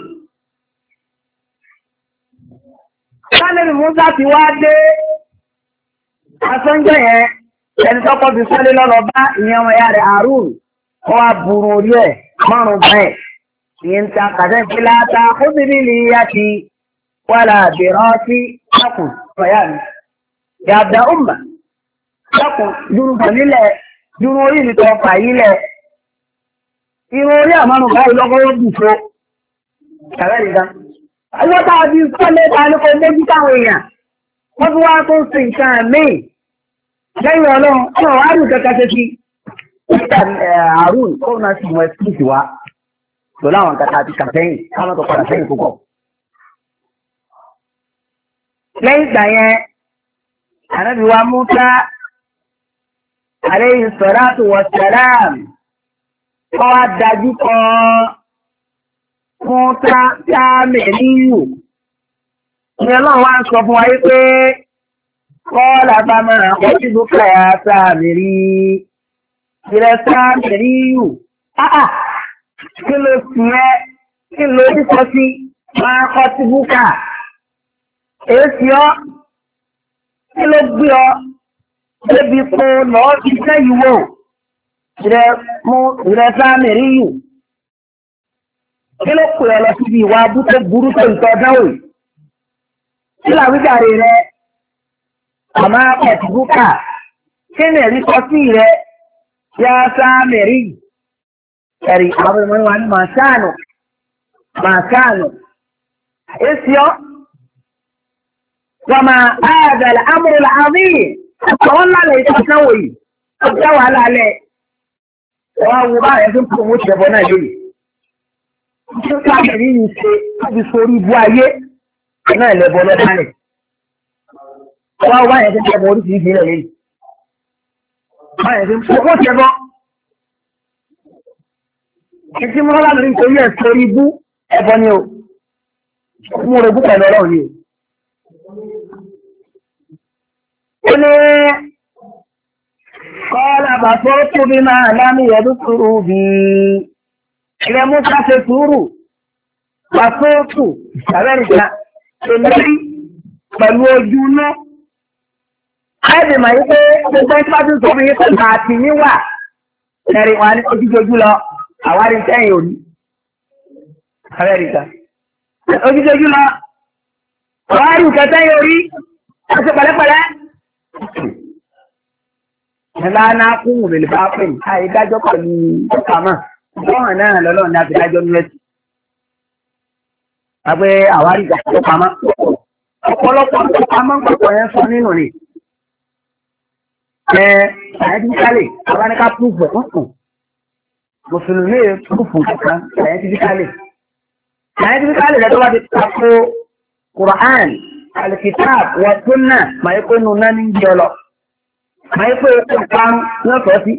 Ànábì Mùsá ti wá dé asọ́njẹ́ yẹn ẹni tọ́kọ́ fi sọ́lé lọ́lọ́ bá ìyẹn ọmọ ìyá rẹ̀ Harun ó wá burú orí ẹ̀ márùn-ún bẹ́ẹ̀ ìyẹn ta kàtẹ́ ìfìlàta ó sì bí lè yá ti wàlà àbẹ̀rọ̀ sí lákùn ọ̀yá mi. Yàbdà ọmọ lákùn dúró pẹ̀lílẹ̀ dúró orí mi tọ́ fà yí lẹ̀. Irun orí àmọ́nù báyìí lọ́kọ́ ó dùn fún ṣàrẹ́ ìdá. Ọjọ́ tá a fi sọ́lé ta ní kò méjì táwọn èèyàn. Wọ́n fi wá tó ń sin nǹkan míì. Lẹ́yìn ọlọ́run, ọmọ wa rí kẹ́kẹ́ ṣe sí. Àrùn ó náà sì mọ ẹ̀sìkìsì wa. Lọ́lá àwọn kàtà àti kàtẹ́yìn, káwọn tó padà sẹ́yìn púpọ̀. Lẹ́yìn ìgbà yẹn, Ànábì wa Mùsá, alayhi salatu wa salam. Wọ́n wá dájú kan fún Sámírù. Ní ọlọ́run wá ń sọ fún wa yí pé kọ́ọ̀lá bá máa kọ́ sí búkà ya Sámírì. Ìrẹ́ Sámírù. Áà kí ló fi ẹ́ kí ló ní sọ sí máa kọ́ sí búkà. Èsì ọ́ kí ló gbé ọ débi pé lọ́ọ́ ti sẹ́yìn wò. Ìrẹ́ Sámírù. Kí ló pè ọ lọ síbi ìwà abúté burú tó ìtọ́ dáwò yìí? Kí làwíjàre rẹ? Àmọ́ ẹ̀tùbúkà. Kí ni ẹ̀rí kọ sí rẹ? Yá Sámírì. Ẹ̀rí àwọn ọmọ wa ní màṣáànù. Màṣáànù. Èsì ọ́. Wọ́n máa ààbẹ̀lẹ̀ amúrúlà àbí. Àwọn ńlá lè ṣàṣàwò yìí. Ọjọ́ wàhálà lẹ̀. Wọ́n á wo báyẹn tó ń pò wọ́n ti ẹ̀bọ náà lórí. Ṣé káàkiri yìí ṣe láti sórí ibú ayé náà lẹ́bọ̀ lọ́dá rẹ̀? Ọwá ọwá yẹn tó ń tẹ́bọ̀ oríṣiríṣi ilẹ̀ yìí. Báyẹn tó ń pọ̀ wọ́n tẹ́bọ̀. Ẹtí mọ́ láti rí nítorí ẹ̀ sórí ibú ẹbọ ni o. Mú orogún pẹ̀lú ọlọ́run ni o. Ó ní kọ́lá bàtọ́ tóbi máa lámì ẹ̀dùn kúrú bíi. Ilẹ̀ Mùsá ṣe sùúrù, pàtóòtù, ṣàbẹ́rìkà, èlérí pẹ̀lú ojú iná. Ẹ̀dì mà yí pé gbogbo ẹgbẹ́ tí ń sọ fún yín pé àti níwà ẹ̀rì wà ní ojújojú lọ, àwárí sẹ́yìn òní. Ṣàbẹ́rìkà. Ojújojú lọ, àwárí ìkẹtẹ́yìn orí, ọ̀sẹ̀ pẹ̀lẹ́pẹ̀lẹ́. Ẹ̀lá náà kún òrèlè bá pè ní àìdájọ́ pẹ̀lú ọkàmọ́. Bọ́ọ̀n náà lọ́lọ́run ní àbídájọ́ ní ẹ̀sìn. Àgbẹ̀ àwárí ìgbà tó pamọ́. Ọ̀pọ̀lọpọ̀ tó pamọ́ pọ̀pọ̀ yẹn sọ nínú ni. Ẹ scientifically, abáníká proof ẹ̀ fún Mùsùlùmí proof kankan scientifically. Scientifically lẹ́tọ́ bá ti tako Qur'an al-kitab wa sunnah máa yẹ pé nù náà ní ìjọ lọ máa yẹ pé ó parun ní ọ̀sọ̀ sí.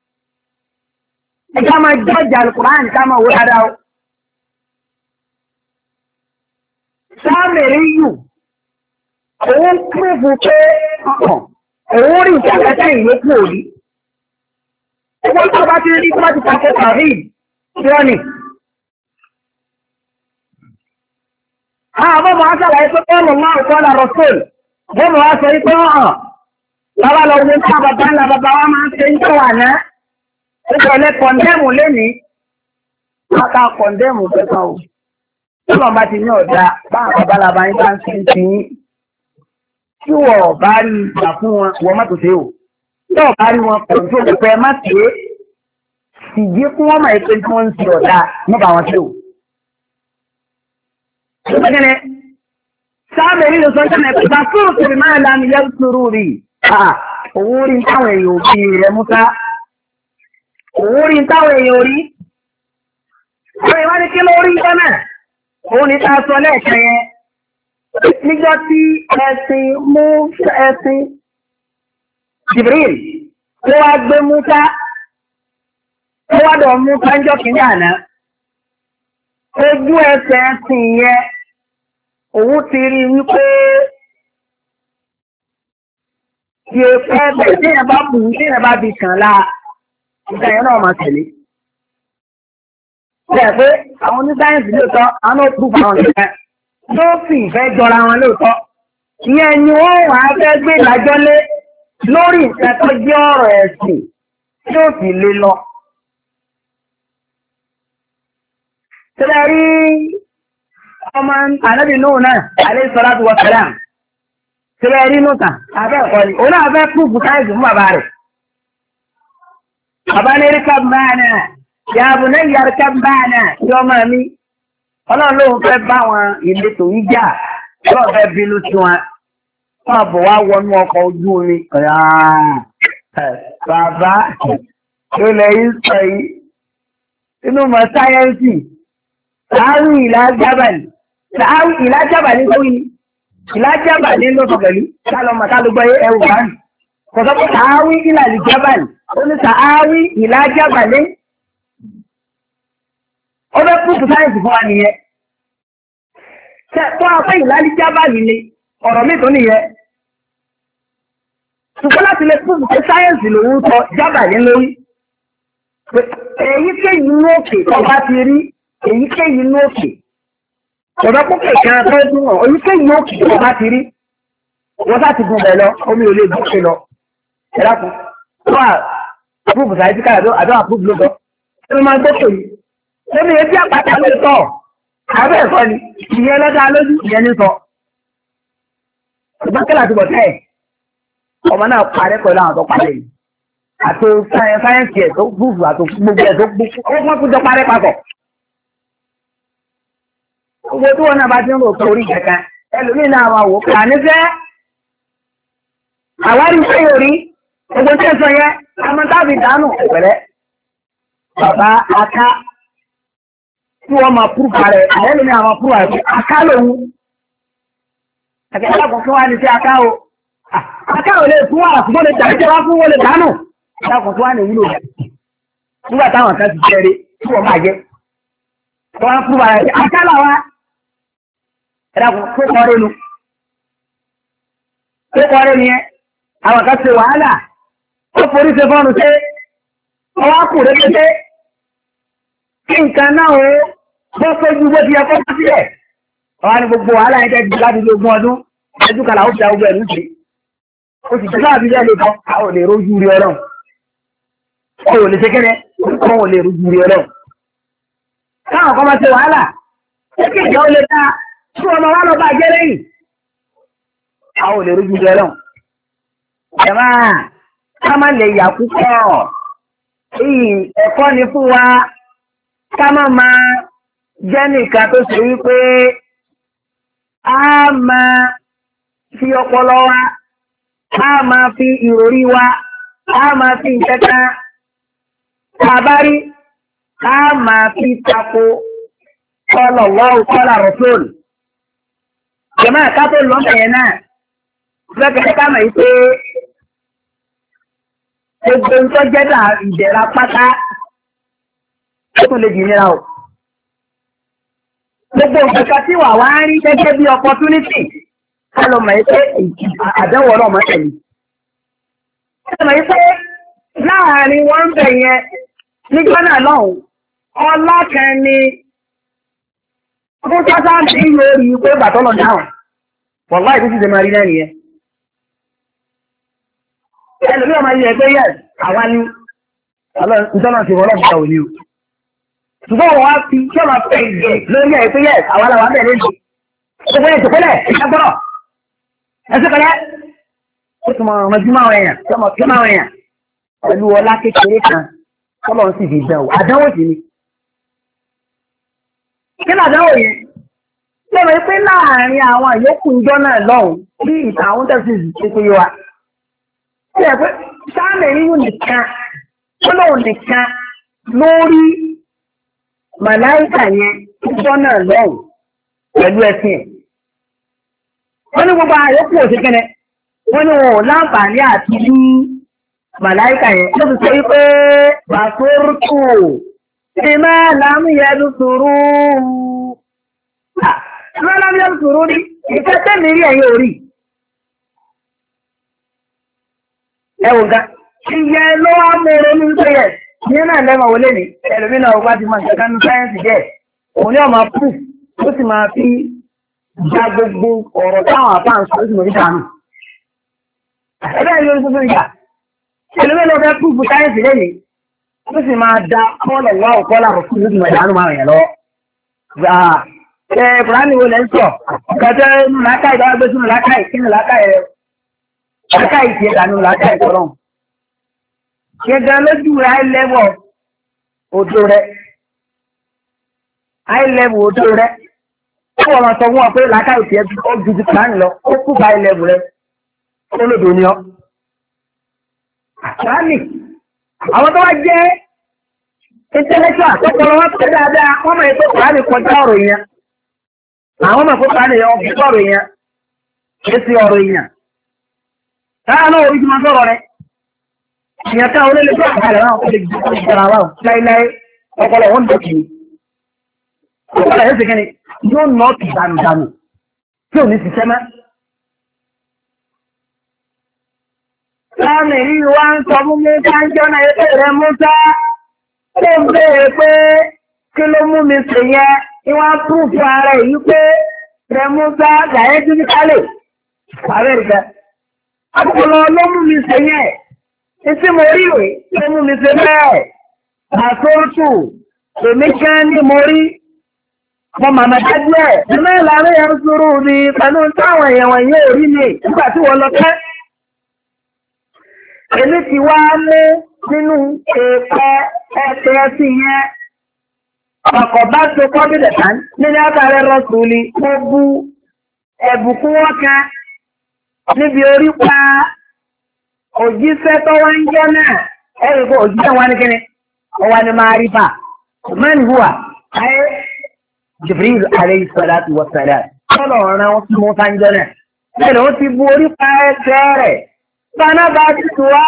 ẹ ká máa jọ́jà al-Qur'an ká máa wó dáadáa o. sáàmì yù òun púrúfù pé òun rí ìjàkátà ìwé kú òrí. owó tó bá ti rí tó bá ti pàṣẹ tàbí tí wọ́n ní. àwọn ọmọ asàlàyé pé bọ́ọ̀lù máa ń kọ́lá rọ́sọ́ọ̀lù bọ́ọ̀lù wa sọ pé hàn lábàá lọ wo ká bàbá ńlá bàbá wa máa ń ṣe ń tẹ̀wà náà ó kọ̀lẹ́ kọ̀ndẹ́mù lénìí wọ́n ká kọ̀ndẹ́mù pẹ̀lú o. tí wọ́n bá ti ní ọ̀dà báwọn bàbá làbá yín bá ń ṣe ń tì í tí wọ́n bá rí ìgbà fún wọn wọ́n má tó ṣe o. tí wọ́n bá rí wọn pẹ̀lú tó lè pẹ́ má ṣe é sì yé fún wọn máa ṣe tí wọ́n ń ṣe ọ̀dà mọ́ bá wọn ṣe o. Begini, sábẹ̀ nínú sọ́jà náà pẹ̀lú àkókò rí máa lámì yẹ́ sùúrù rí. Owó rí táwọn èèyàn òbí rẹ̀ múta. Owó rí táwọn èèyàn rí. Àwọn ìwádìí kí ló rí jẹ́ náà? Òun ní ká sọ lẹ́ẹ̀kan yẹn. Níjọ́ tí ẹ̀sìn mú ẹ̀sìn Jibril ló wá gbé múta. Ó wá dọ̀ mú kánjọ́ kìíní àná. Ojú ẹsẹ̀ ẹ̀sìn yẹn, òun ti rí wípé tí o fẹ́ bẹ̀rẹ̀ tí ẹ bá bù ú tí ẹ bá fi kàn láà, ìgbà yẹn náà máa tẹ̀lé. Bẹ́ẹ̀ pé àwọn onísáyẹ̀nsì lóòótọ́, àwọn náà kú fún àwọn ìgbà tó sì fẹ́ jọra wọn lóòótọ́. Ìyẹn ni wọ́n wà á fẹ́ gbé ìdájọ́ lé lórí nǹkan tó jẹ́ ọ̀rọ̀ ẹ̀sìn tí ó sì lè lọ. Tẹ́lẹ̀ rí ọmọ ànábì Nuhu náà, alayhi salatu wa salam. Tẹ́lẹ̀ rí Nuhu tàn, abẹ́ ẹ̀kọ́ ni. Òun náà fẹ́ kúrùkù sáyẹ̀sì fún bàbá rẹ̀. Bàbá ní rikab ma'ana, ya bunayya rikab ma'ana, yọ ọmọ mi. Ọlọ́run lóun fẹ́ bá wọn ìletò yìí jà, ọlọ́run fẹ́ bínú sí wọn. Wọ́n bọ̀ wá wọnú ọkọ̀ ojú omi. Bàbá, ilẹ̀ yìí sọ yìí, inú mọ̀ sáyẹ́ǹsì. Sàáwì ìlà jábàlì. Sàáwì ìlà jábàlì tó yìí. Ìlà jábàlì ló sọ pẹ̀lú. Sálọ màtá ló gbọ́ ẹrù báyìí. Kọ̀sọ́ pé sàáwì ìlà lè jábàlì. Ó ní sàáwì ìlà jábàlì. Ó fẹ́ púpù sáyẹ̀nsì fún wa nìyẹn. Ṣé tó a fẹ́ ìlà jábàlì ni ọ̀rọ̀ mi tó nìyẹn. Ṣùgbọ́n láti lè púpù pé sáyẹ̀nsì lòun sọ jábàlì lórí. Èyí kéyìí ní òkè tó bá ti rí. Èyíkéyìí ní òkè ọ̀dọ́ púpọ̀ kan tó dún ọ̀ èyíkéyìí òkè tó bá ti rí wọ́n sá ti gun bẹ̀ lọ omi ò lè gòkè lọ ẹ̀rá kan wọ́n àpúrúfù sáyé tí káyọ̀ àdó àpúrúfù ló sọ ẹni máa gbókè yìí lórí etí àpáta ló sọ àbẹ́ ẹ̀kọ́ ni ìyẹn lọ́dá lójú ìyẹn ní sọ ṣùgbọ́n kí láti bọ̀ tẹ́ ẹ̀ ọmọ náà parẹ́ pẹ̀lú àwọn tó parẹ́ yìí àti sáyẹ́ǹsì ẹ̀ tó gbúfù àti gbogbo ẹ̀ tó gbúfù ó wọ́n tún jọ parẹ́ papọ̀. Owó tí wọ́n náà bá ti ń rò pé orí kankan, ẹlòmíì náà máa wò kà ní fẹ́. Àwárí ṣé yóò rí, gbogbo tí ẹ sọ yẹn, àmọ́ tábì dánù ẹ̀pẹ̀rẹ́. Bàbá aká tí wọ́n máa púrùpà rẹ̀, àyẹ́lò ní àwọn púrùpà rẹ̀, aká lòun. Àti alákùn fún wa ní sí aká o. Aká ò lè fún wa àfúgbó lè tàbí wá fún wọn lè dánù. Alákùn fún wa ní ìwúlò rẹ̀. Nígbà táwọn kan ti jẹ́rìí, tí wọ́n máa jẹ́. Wọ́n púrùpà rẹ̀, aká làwọn. Ẹ̀dàkùn tó kọrí nu. Tó kọrí ni ẹ, àwọn kan ṣe wàhálà, ó forí ṣe fọ́nù ṣe, ọwá kù rẹ̀ pé kí nǹkan náà ó bọ́ sójú bó ti yẹ kó bá sílẹ̀. Ọwá ní gbogbo wàhálà yẹn tẹ́jú láti lógún ọdún, ẹjú kàlà ó fi àwọn ẹ̀rú ṣe. Ó sì tẹ́lá àbí bẹ́ẹ̀ lè kọ́, a ò lè rójú rí ọlọ́run. Ó ò lè ṣe kẹ́rẹ́, ó ò lè rójú rí ọlọ́run. Káwọn kan máa ṣe wàhálà, ó kì í jẹ́ ó lè dá tí ọmọ wa lọ bá jẹ́ lẹ́yìn. Àwọn ò lè rújú jẹ lọ. Ẹ̀má ká má lè yà púpọ̀. Èyí ẹ̀kọ́ ni fún wa ká má máa jẹ́ nìkan tó ṣe wípé a máa fi ọpọlọ wa, a máa fi ìròrí wa, a máa fi ìkẹta àbárí, a máa fi tako qala Allahu qala Rasul. Jẹ̀mọ́ àká tó lọ bẹ̀yẹn náà. Lọ́kẹ́ ká mọ̀ pé gbogbo ń tọ́jẹ́ dà ìdẹ̀ra pátá ó tún lè dì nira o. Gbogbo nǹkan tí wà wá ń rí gẹ́gẹ́ bí opportunity ká lọ mọ̀ pé àdánwò ọlọ́mọ tẹ̀lé. Ẹ mọ̀ pé láàárín wọn bẹ̀ yẹn nígbà náà lọ́hùn ọlá kan ni fún sásá ń bí lórí pé bàtọ́ lọ dáhùn. Wọ̀n láì tó ti ṣe máa rí náà nìyẹn. Ẹlòmí ọmọ ilẹ̀ pé yẹ́ àwa ní ìtọ́nà ti wọ́n lọ́pàá òní o. Ṣùgbọ́n wọ́n wá fi kí ọmọ pẹ̀ ìgbẹ̀ lórí ẹ̀ pé yẹ́ àwa làwọn abẹ́ lè lè. Ó pẹ́ ìtòkólẹ̀ ìṣàgbọ́rọ̀. Ẹsẹ̀ kọlẹ̀. Ó tún mọ ọmọ jùmọ̀ àwọn èèyàn, tí ọmọ kí máa èèyàn. Pẹ̀lú ọlá kékeré kan, tọ́lọ̀ sì fi dẹ̀ àdánwò sí ni. Kí ni àdánwò yẹn? Ṣé mo pé láàárín àwọn àyókù ìjọ náà lọ́hùn bí ìtàn àwọn tẹ̀sí ìṣètò yìí wa? Ṣé ẹ pé sáàmì yíyún nìkan gbólóhùn nìkan lórí màláìkà yẹn ìjọ náà lọ́hùn pẹ̀lú ẹ̀sìn ẹ̀. Wọ́n ní gbogbo àyókù òṣèkẹ́nẹ́, wọ́n ní wọn ò láǹfààní àti ní màláìkà yẹn. Ó fi sọ wípé bàtórùtù ṣe máa láàmú yẹnu sùúrù. Ṣé máa láàmú yẹnu sùúrù rí? Ìfẹ́ tẹ́mi rí ẹ̀yìn orí. Ẹwùn ga, ìyẹ ló wá mẹ́rẹ ní pé yẹ, ní náà lẹ́mọ̀ wọlé ní ẹlòmínà ọgbà ti máa ṣẹ̀ká ní sáyẹ́ǹsì jẹ́, òun ní ọmọ pù, ó sì máa fi já gbogbo ọ̀rọ̀ táwọn àpá ń sọ ó sì mọ̀ níta nù. Ẹgbẹ́ ìlú orí tuntun ìjà, ẹlòmínà ọgbà pù fún sáyẹ́ǹsì lẹ́yìn, ó sì máa da kọ́lọ̀ wá òkọ́lá rọ̀ fún ìlú ìdánù máa rìn lọ. Ẹ Kùránì wo lẹ́ ń sọ, kẹtẹ́ lákàì tó wá gbé sínú lákàì, kí ni lákàì rẹ̀? Láká ìṣe ìdánù láká ìtọ́rọ̀. Ṣẹ̀dá lójú rẹ̀ high level odò rẹ̀. High level odò rẹ̀. Ó wọ́n máa sọ fún ọ pé láká ìṣe ó ju ti plan lọ. Ó kú high level rẹ̀. Ó lòdò ní ọ. Àṣàmì. Àwọn tó wá jẹ́ intellectual tó kọ́ wọn pẹ̀lú dáadáa. Wọ́n mọ̀ ètò Kùránì kọjá ọ̀rọ̀ yẹn. Àwọn mọ̀ fún Kùránì yẹn ọ̀gbìn ọ̀rọ̀ yẹn. Kìí sí ọ̀rọ̀ yẹn. Táà náà orí jùmọ̀ sọ̀rọ̀ rẹ̀. Ìyàn ká olóòlè tó àkàrẹ̀ náà kó lè jù kọ́ ìjọra wà láíláí ọpọlọ wọn dọ̀kì ní. Ọpọlọ yóò sì kẹ́ni yóò nọ́ kì dànùdànù tí ò ní ti sẹ́mẹ́. Láàmì rí wá ń sọ fún mi ká ń jọ́ náà yóò rẹ̀ mú sá. Ó ń béèrè pé kí ló mú mi sè yẹn ní wọ́n á púrùfù ara èyí pé rẹ̀ mú sá gàyẹ́ jí ní kálẹ̀. Amẹ́ríkà. Àpọ̀lọ ló mú mi ṣe yẹn. Ìsí mo rí ìwé ló mú mi ṣe bẹ́ẹ̀. Àtúntò èmi kan ní mo rí. Mo màmá dájú ẹ̀. Ẹ̀mẹ́ ìlànà yẹn sùúrù ni pẹ̀lú táwọn èèyàn wọ̀nyí ò rí mi nígbà tí wọ́n lọ pẹ́. Èmi ti wá mú nínú èèpẹ̀ ẹ̀pẹ̀ sí yẹn. Ọkọ̀ bá so kọ́bílẹ̀ tán nínú àtàrẹ rọ́sùlì mo bu ẹ̀bùkún wọn kan. Níbi orí pa òjíṣẹ́ tó wá ń jẹ́ náà, ẹ̀rì kó òjíṣẹ́ wá ní kíni, ọwá ní máa rí bá. Mẹ́rin hùwà, ayé Jibril alayhi salatu wa salam. Ọlọ́ ọ̀ràn wọn tí mo fá ń jẹ́ náà. Bẹ́ẹ̀ ó ti bu orí pa ẹsẹ̀ rẹ̀. Báná bá ti tù wá.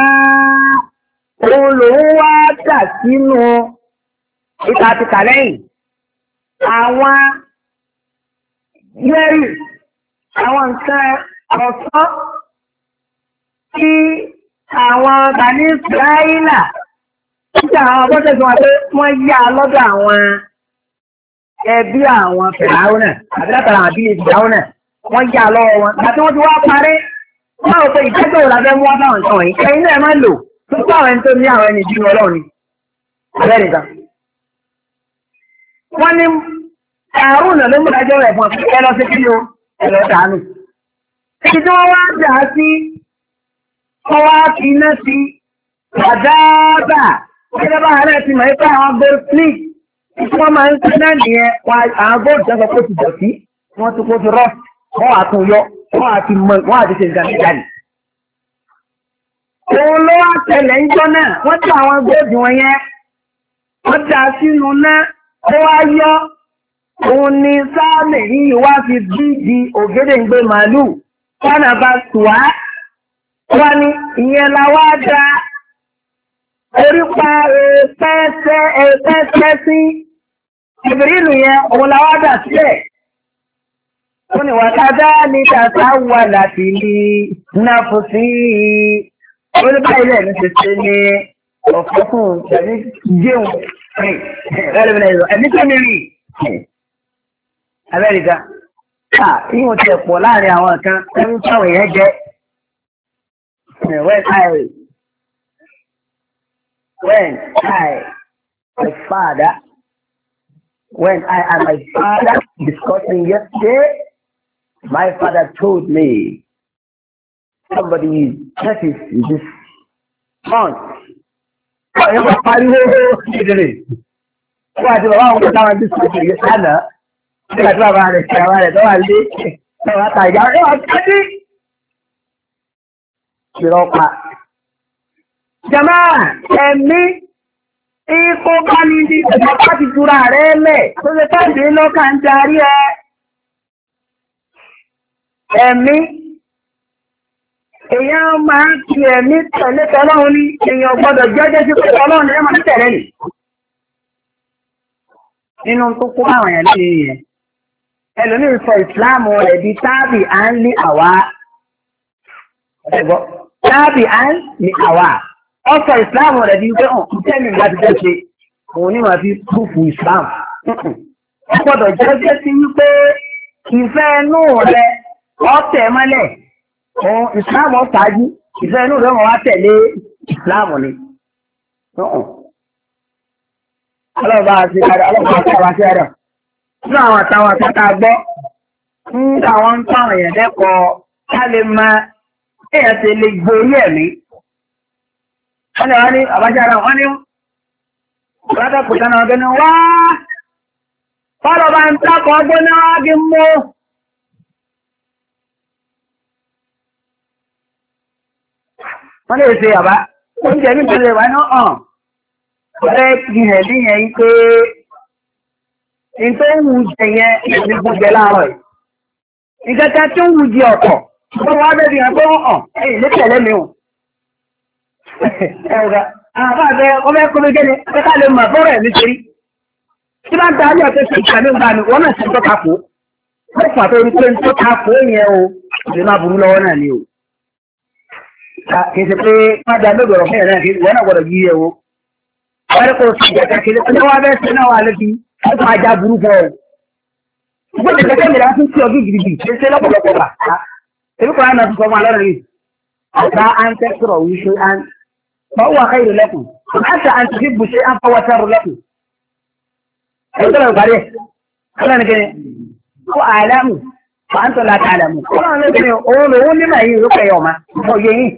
Òun lòun wá dà sínú ìta ti kà lẹ́yìn. Àwọn yẹ́rì, àwọn nǹkan ọ̀sán tí àwọn Bani Israẹ́là tí àwọn ọgbọ́sẹ̀ tí wọ́n pé wọ́n yá lọ́dọ̀ àwọn ẹbí àwọn Fìráúnà àbí látara àwọn àbílẹ̀ Fìráúnà wọ́n yá lọ́wọ́ wọn. Àti wọ́n ti wá parí wọ́n rò pé ìtẹ́jọ́ òun lábẹ́ mú wá báwọn nǹkan wọ̀nyí. Ẹyin náà máa lò tó kó àwọn ẹni tó ní àwọn ẹni ìdíwọ́ ọlọ́run ni. Abẹ́ nìkan. Wọ́n ní àrùn náà ló mú ìdájọ́ rẹ̀ fún ẹ lọ sí kí o ẹ lọ dànù. Ibi tí wọ́n wá dà sí, wọ́n wá fi iná sí, àdáàbà, gẹ́gẹ́ bá àárẹ̀ ti mọ̀ ipá àwọn gold sleep, tí wọ́n máa ń ṣe náà nìyẹn, àwọn gold jẹ́ sọ pé ti dọ̀tí, wọ́n tún kó ti rọ́, wọ́n wá tún yọ, wọ́n á ti mọ, wọ́n á ti ṣe nǹkan nígbà ní. Òun ló wá tẹ̀lé ń jọ náà, wọ́n tí àwọn gold wọn yẹn, wọ́n dà sínú náà, ó wá yọ, òun ni sáàmì yìí wá fi bí di ògédèǹgbé màálù kọ́nà bá tùwá wá ní ìyẹn la wá dá orípa ẹ̀ẹ́pẹ́ẹ́pẹ́ sí ìbìrìlù yẹn òun la wá dà sílẹ̀. ó ní wàkàdá ní tàṣà wà láti ní náfùsí onípa ilé ẹ̀mí ṣe ṣe ní ọ̀fọ́ fún ẹ̀mí jẹun ẹ̀mí tó mi rí Amẹ́ríkà. Ìwọ̀n ti ẹ̀pọ̀ láàrin àwọn kan ẹ̀mí táwọn èèyàn jẹ́. When I, when I, my father, when I and my father discussing yesterday, my father told me somebody is practice in this month. Ọ̀yọ́ bá pariwo ìdílé. Wọ́n àti bàbá àwọn ọ̀gá wọn bí sọ̀rọ̀ yìí sánà. Nígbà tí bàbá rẹ̀ ṣe àwọn rẹ̀ tó wà lé ẹ̀wọ̀n àtàjà ẹ̀ wà tẹ́lí. Ìrọ̀pá. Jàmá ẹ̀mí ikú bá ní ibi ìjọba láti tura rẹ̀ lẹ̀ tó ṣe káàdì lọ́kà ń darí ẹ. Ẹ̀mí èèyàn máa ń fi ẹ̀mí tẹ̀lé tọ́lọ́run ní èèyàn gbọ́dọ̀ jẹ́jẹ́ sí pé tọ́lọ́run ní ẹ̀mọ̀ tẹ̀lé nì. Nínú tó kó àwọn èèyàn lé yẹn. Ẹlòmíì sọ ìsìláàmù rẹ̀ di tábì à ń lé àwa. Ẹ̀gbọ́n. Tábì à ń lè àwà. Ọ sọ ìsìláàmù rẹ̀ di pé hàn ìtẹ́mi láti fẹ́ ṣe. Òun ní wọ́n fi púpù ìsìláàmù. Ó gbọ́dọ̀ jẹ́jẹ́ sí wípé ìfẹ́ inú rẹ̀ ọ̀tẹ̀ mọ́lẹ̀. Òun ìsìláàmù ọ̀tájú. Ìfẹ́ inú rẹ̀ wọ́n wá tẹ̀lé ìsìláàmù ni. Ọlọ́ọ̀bá àti àdá ọlọ́ọ̀bá àti àwọn àti àdá. Nínú àwọn àtàwọn àtàtà gbọ́. Ń táwọn ń táwọn èèyàn lẹ́kọ̀ọ́ ká lè máa èèyàn ti lè gborí ẹ̀mí. Wọ́n ni wọ́n ní àbájára wọ́n ní látàkù tánà ọgbẹ́ni wá fọ́lọ̀ bá ń tákọ̀ ọgbọ́n náà gí mú. Wọ́n lè ṣe àbá oúnjẹ ní ìpínlẹ̀ wà náà hàn. Ọ̀rẹ́ ti hẹ̀ ní yẹn pé in tó ń wù jẹ yẹn ìrìn gbogbo láàárọ̀ yìí. Ìkẹta tí ń wù jẹ ọ̀tọ̀. Wọ́n wá bẹ́ẹ̀ bí i àpé wọ́n hàn ẹ̀yìn lé tẹ̀lé mi o. Ẹ̀rọ àwọn àbẹ́ ọmọ ẹ̀kọ́ mi gẹ́ni ẹ̀ká lè mọ̀ fọ́rọ̀ ẹ̀mí ṣe rí. Tí bá ń ta ní ọ̀tẹ́ sí ìkànnì ń bá mi, wọ́n náà ṣe ń tọ́ka kó. Wọ́n fà tó ní pé ń tọ́ka kó yẹn o, ìdè máa burú lọ́wọ́ náà ni o. Kì í ṣe pé má da lóògùn ọ̀rọ̀ fún yẹn náà kì í wọ́n náà gbọ́dọ̀ yí ẹ o. Àwọn ẹ̀kọ́ sì jẹ́ kí ló wá bẹ́ẹ̀ sí náà wà lẹ́bi ẹ̀kọ́ ajá burú fọ́ o. Ìgbọ́n ti kẹ́kẹ́ mi láti ń tí ọdún gidigidi ṣe ṣe lọ́pọ̀lọpọ̀ bà. Èmi kò ránà sọ fún alọ́rọ̀ yìí. Àgbà an tẹ́sọ̀rọ̀ wí ṣe an. Fọwọ́ wà káyìí lẹ́kùn. Àṣà an ti fi bù ṣe an fọwọ́ sẹ́rù lẹ́kùn. Ẹ̀rọ tẹ́lẹ̀ ìparí ẹ̀. Ọlọ́run ní kẹ́ni. Kó àlámù. Fà ń tọ́ láti àlámù. Ọlọ́run ní kẹ́ni òun lòun ní màá yìí ló kẹ́yọ̀ ọ̀ma. Mo yẹ yìí.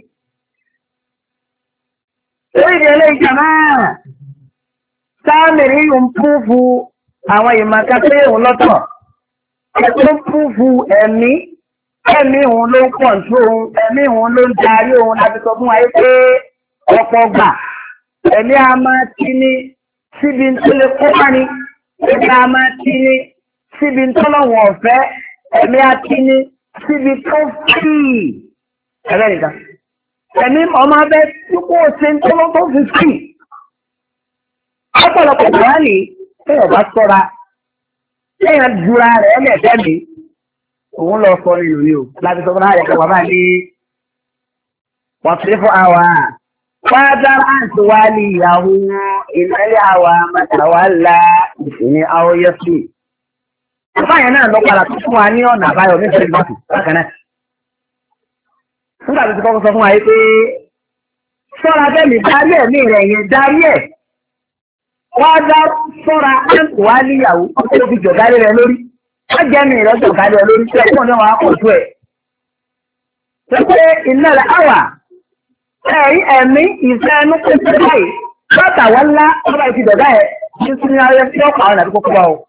Lórí ìdí ẹlẹ́yìí jàmá. Sáàmìrì ń púfù àwọn ìmọ̀ká pé òun lọ́tọ̀. Ẹ̀kọ́ púfù ẹ̀mí. Ẹ̀mí òun ló ń kọ̀ǹtó òun, ẹ̀mí òun ló ń darí òun láti sọ fún ayé pé ọ̀pọ̀ gbà. Ẹ̀mí a máa ti ní síbi tó lè kó bá ní. Ẹ̀mí a máa ti ní síbi tó lọ́wọ́ ọ̀fẹ́. Ẹ̀mí a ti ní síbi tó fì. Ẹ̀rẹ́ nìkan. Ẹ̀mí ọmọ abẹ́ tí kò ṣe ń tọ́lọ́ tó fi fì. Ọ̀pọ̀lọpọ̀ wà ní ẹ̀yọ̀ bá sọ́ra. Ẹ̀yọ̀ jura rẹ̀ ẹ̀mẹ̀fẹ́ mi. Òun lọ sọ nínú ní o, láti sọ fún àyẹ̀kọ́ bàbá ní wọ́n fi fún àwà. Fádára àti wá ní ìyàwó ìlẹ́lẹ̀ àwà mẹ́tàwálá ìsinmi àwòyẹ́ sí. Bàbá yẹn náà lọ padà tó fún wa ní ọ̀nà àbáyọ ní ìṣẹ́lẹ̀ bàtù bákan náà. Nígbà tó ti kọ́kọ́ sọ fún wa pé sọ́ra bẹ́ẹ̀ni darí ẹ̀mí rẹ̀ yẹn darí ẹ̀. Wọ́n dá sọ́ra àti wá ní ìyàwó tó fi jọ̀gárí rẹ̀ lórí. Wọ́n jẹ́ mi ìrọ́jọ̀ kájọ lórí tí ẹ̀kọ́ ní wọn á pọ̀ tó ẹ̀. Ṣé pé iná rẹ̀ áwà ẹ̀rí ẹ̀mí ìfẹ́ ẹnu kó tó báyìí bàtà wọn ńlá ọba ìfi dọ̀gá ẹ̀ ní sí ní ayé tí ó pa ọ̀nà àdúgbò púpọ̀ o.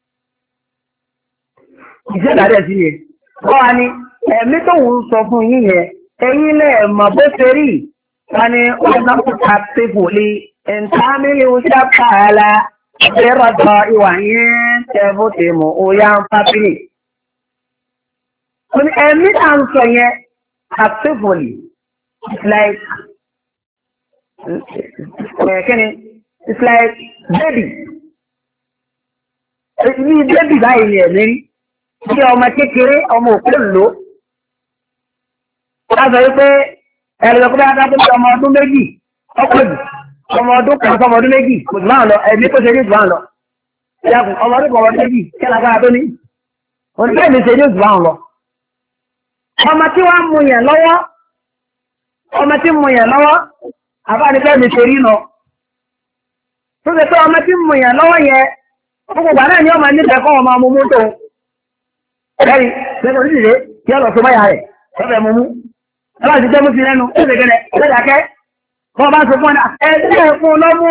Ìṣe ìdádẹ́ sí yẹn. Wọ́n wá ní ẹ̀mí tó ń sọ fún yín yẹn ẹ̀yin lẹ̀ mọ̀ bó ṣe rí. Wọ́n ní ọ̀nà kúta tẹ́fù lé ẹ̀ńtàmílì oṣù pààlà ìrọ̀dọ̀ ìwà yẹn tẹ́fó tèmọ̀ òyà ń pápílì. Ẹ̀mí à ń sọ yẹn actively it's like kẹ́ni it's like baby. Ní baby báyìí ni ẹ̀mí rí. Bí ọmọ kékeré ọmọ òkú lò. Wọ́n sọ wípé ẹ̀rọ ìjọba dáadáa tó ọmọ ọdún méjì ọkọ̀ jù. Ọmọ ọdún kan sọmọ ọdún méjì kò jù máa lọ ẹ̀mí tó ṣe ní jù máa lọ. Ìyàgùn ọmọ ọdún kan ọmọ ọdún méjì kí lágbára tó ní. Oníkẹ́ mi ṣe ní jù máa lọ. Ọmọ tí wọ́n mú yẹn lọ́wọ́ ọmọ tí mú yẹn lọ́wọ́ àbáníkẹ́ mi ṣe rí nà. Tó ṣe pé ọmọ tí mú yẹn lọ́wọ́ yẹn gbogbo ìgbà náà ni ọmọ nífẹ̀ẹ́ kọ́ ọmọ amúmú tó. Ẹ̀rí lẹ́nu ìdílé kí ọ̀rọ̀ tó báyà rẹ̀ ọ̀fẹ́ mú mú. Ẹ bá ti jẹ́ mú sí lẹ́nu ó ṣe gẹ́gẹ́ lẹ́dàkẹ́. Wọ́n bá sọ fún ọ ẹgbẹ́ fún lọ́mú.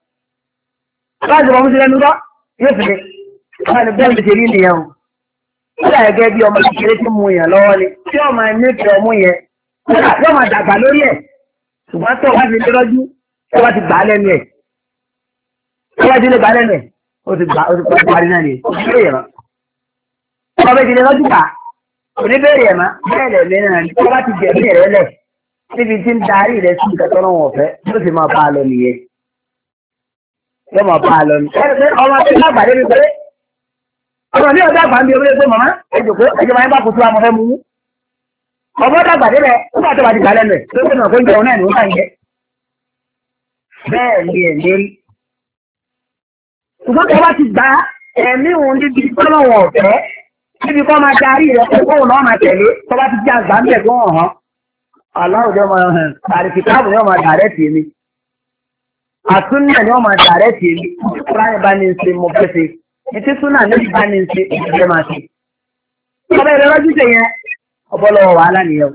Láti wọ́n mú sí lẹ́nu lọ, yóò fi lè. Wọ́n ni bẹ́ẹ̀ ṣe rí nìyẹn o. Ó dà gẹ́gẹ́ bí ọmọ kékeré tí mú yẹn lọ́wọ́ ni. Tí ọmọ nífẹ̀ẹ́ ọmú yẹn, yóò máa dàgbà lórí ẹ̀. Ṣùgbọ́n tó wá fi lé lọ́jú, tó wá ti gbà á lẹ́nu ẹ̀. Tó wá ti lè gbà á lẹ́nu ẹ̀, ó ti gbà ó ti gbà parí náà ni. Ó ti lè yẹ̀rọ. Ọmọ bẹ́ẹ̀ ti lè lọ́jú gbà. Kò ní bẹ́ẹ̀ yẹ̀ má. Bẹ́ẹ̀ lẹ̀ lé náà ni. Tó bá ti jẹ̀ bí ẹ̀rẹ́ lẹ̀. Níbi tí ń darí rẹ̀ sí ìkẹtọ́ náà wọ̀n fẹ́, ló sì máa bá a lọ nìyẹn. Yóò máa bá a lọ ní. Ẹni pé ọmọ tí wọ́n gbàdé mi pé ọmọ ní ọjọ́ àgbà ń bí omi pé màmá ẹjọ́ pé ẹjọ́ máa ń bá kutu àmọ́ fẹ́ mú. Ọmọ dàgbà dé rẹ̀ ó bá tó bá ti gbà lẹ́nu ẹ̀ tó ń gbé ìjẹun náà ní wọ́n jẹ́. Bẹ́ẹ̀ ni ẹ̀ lérí. Ṣùgbọ́n tó bá ti gbà ẹ̀mí òun níbi tọ́lọ́wọ̀n ọ̀fẹ́ níbi kọ́ máa darí rẹ̀ pé kóun náà máa tẹ̀lé tó bá ti jẹ́ àgbà ń bẹ̀ tó hàn hàn. Aláwùjọ máa hàn àríkìtáàbù ni wọ́n máa dàrẹ́ tì mí. Àtúnyẹ̀ ni wọ́n máa dàrẹ́ tì mí. Kúráyìn bá ní ṣe mo fẹ́ ṣe. Ètí súnà níbi bá ní ṣe ìṣẹ́ máa ṣe. Ọba ìrẹ́ lọ́jú ṣe yẹn, ọbọ̀lọ́wọ́ wàhálà nìyẹn.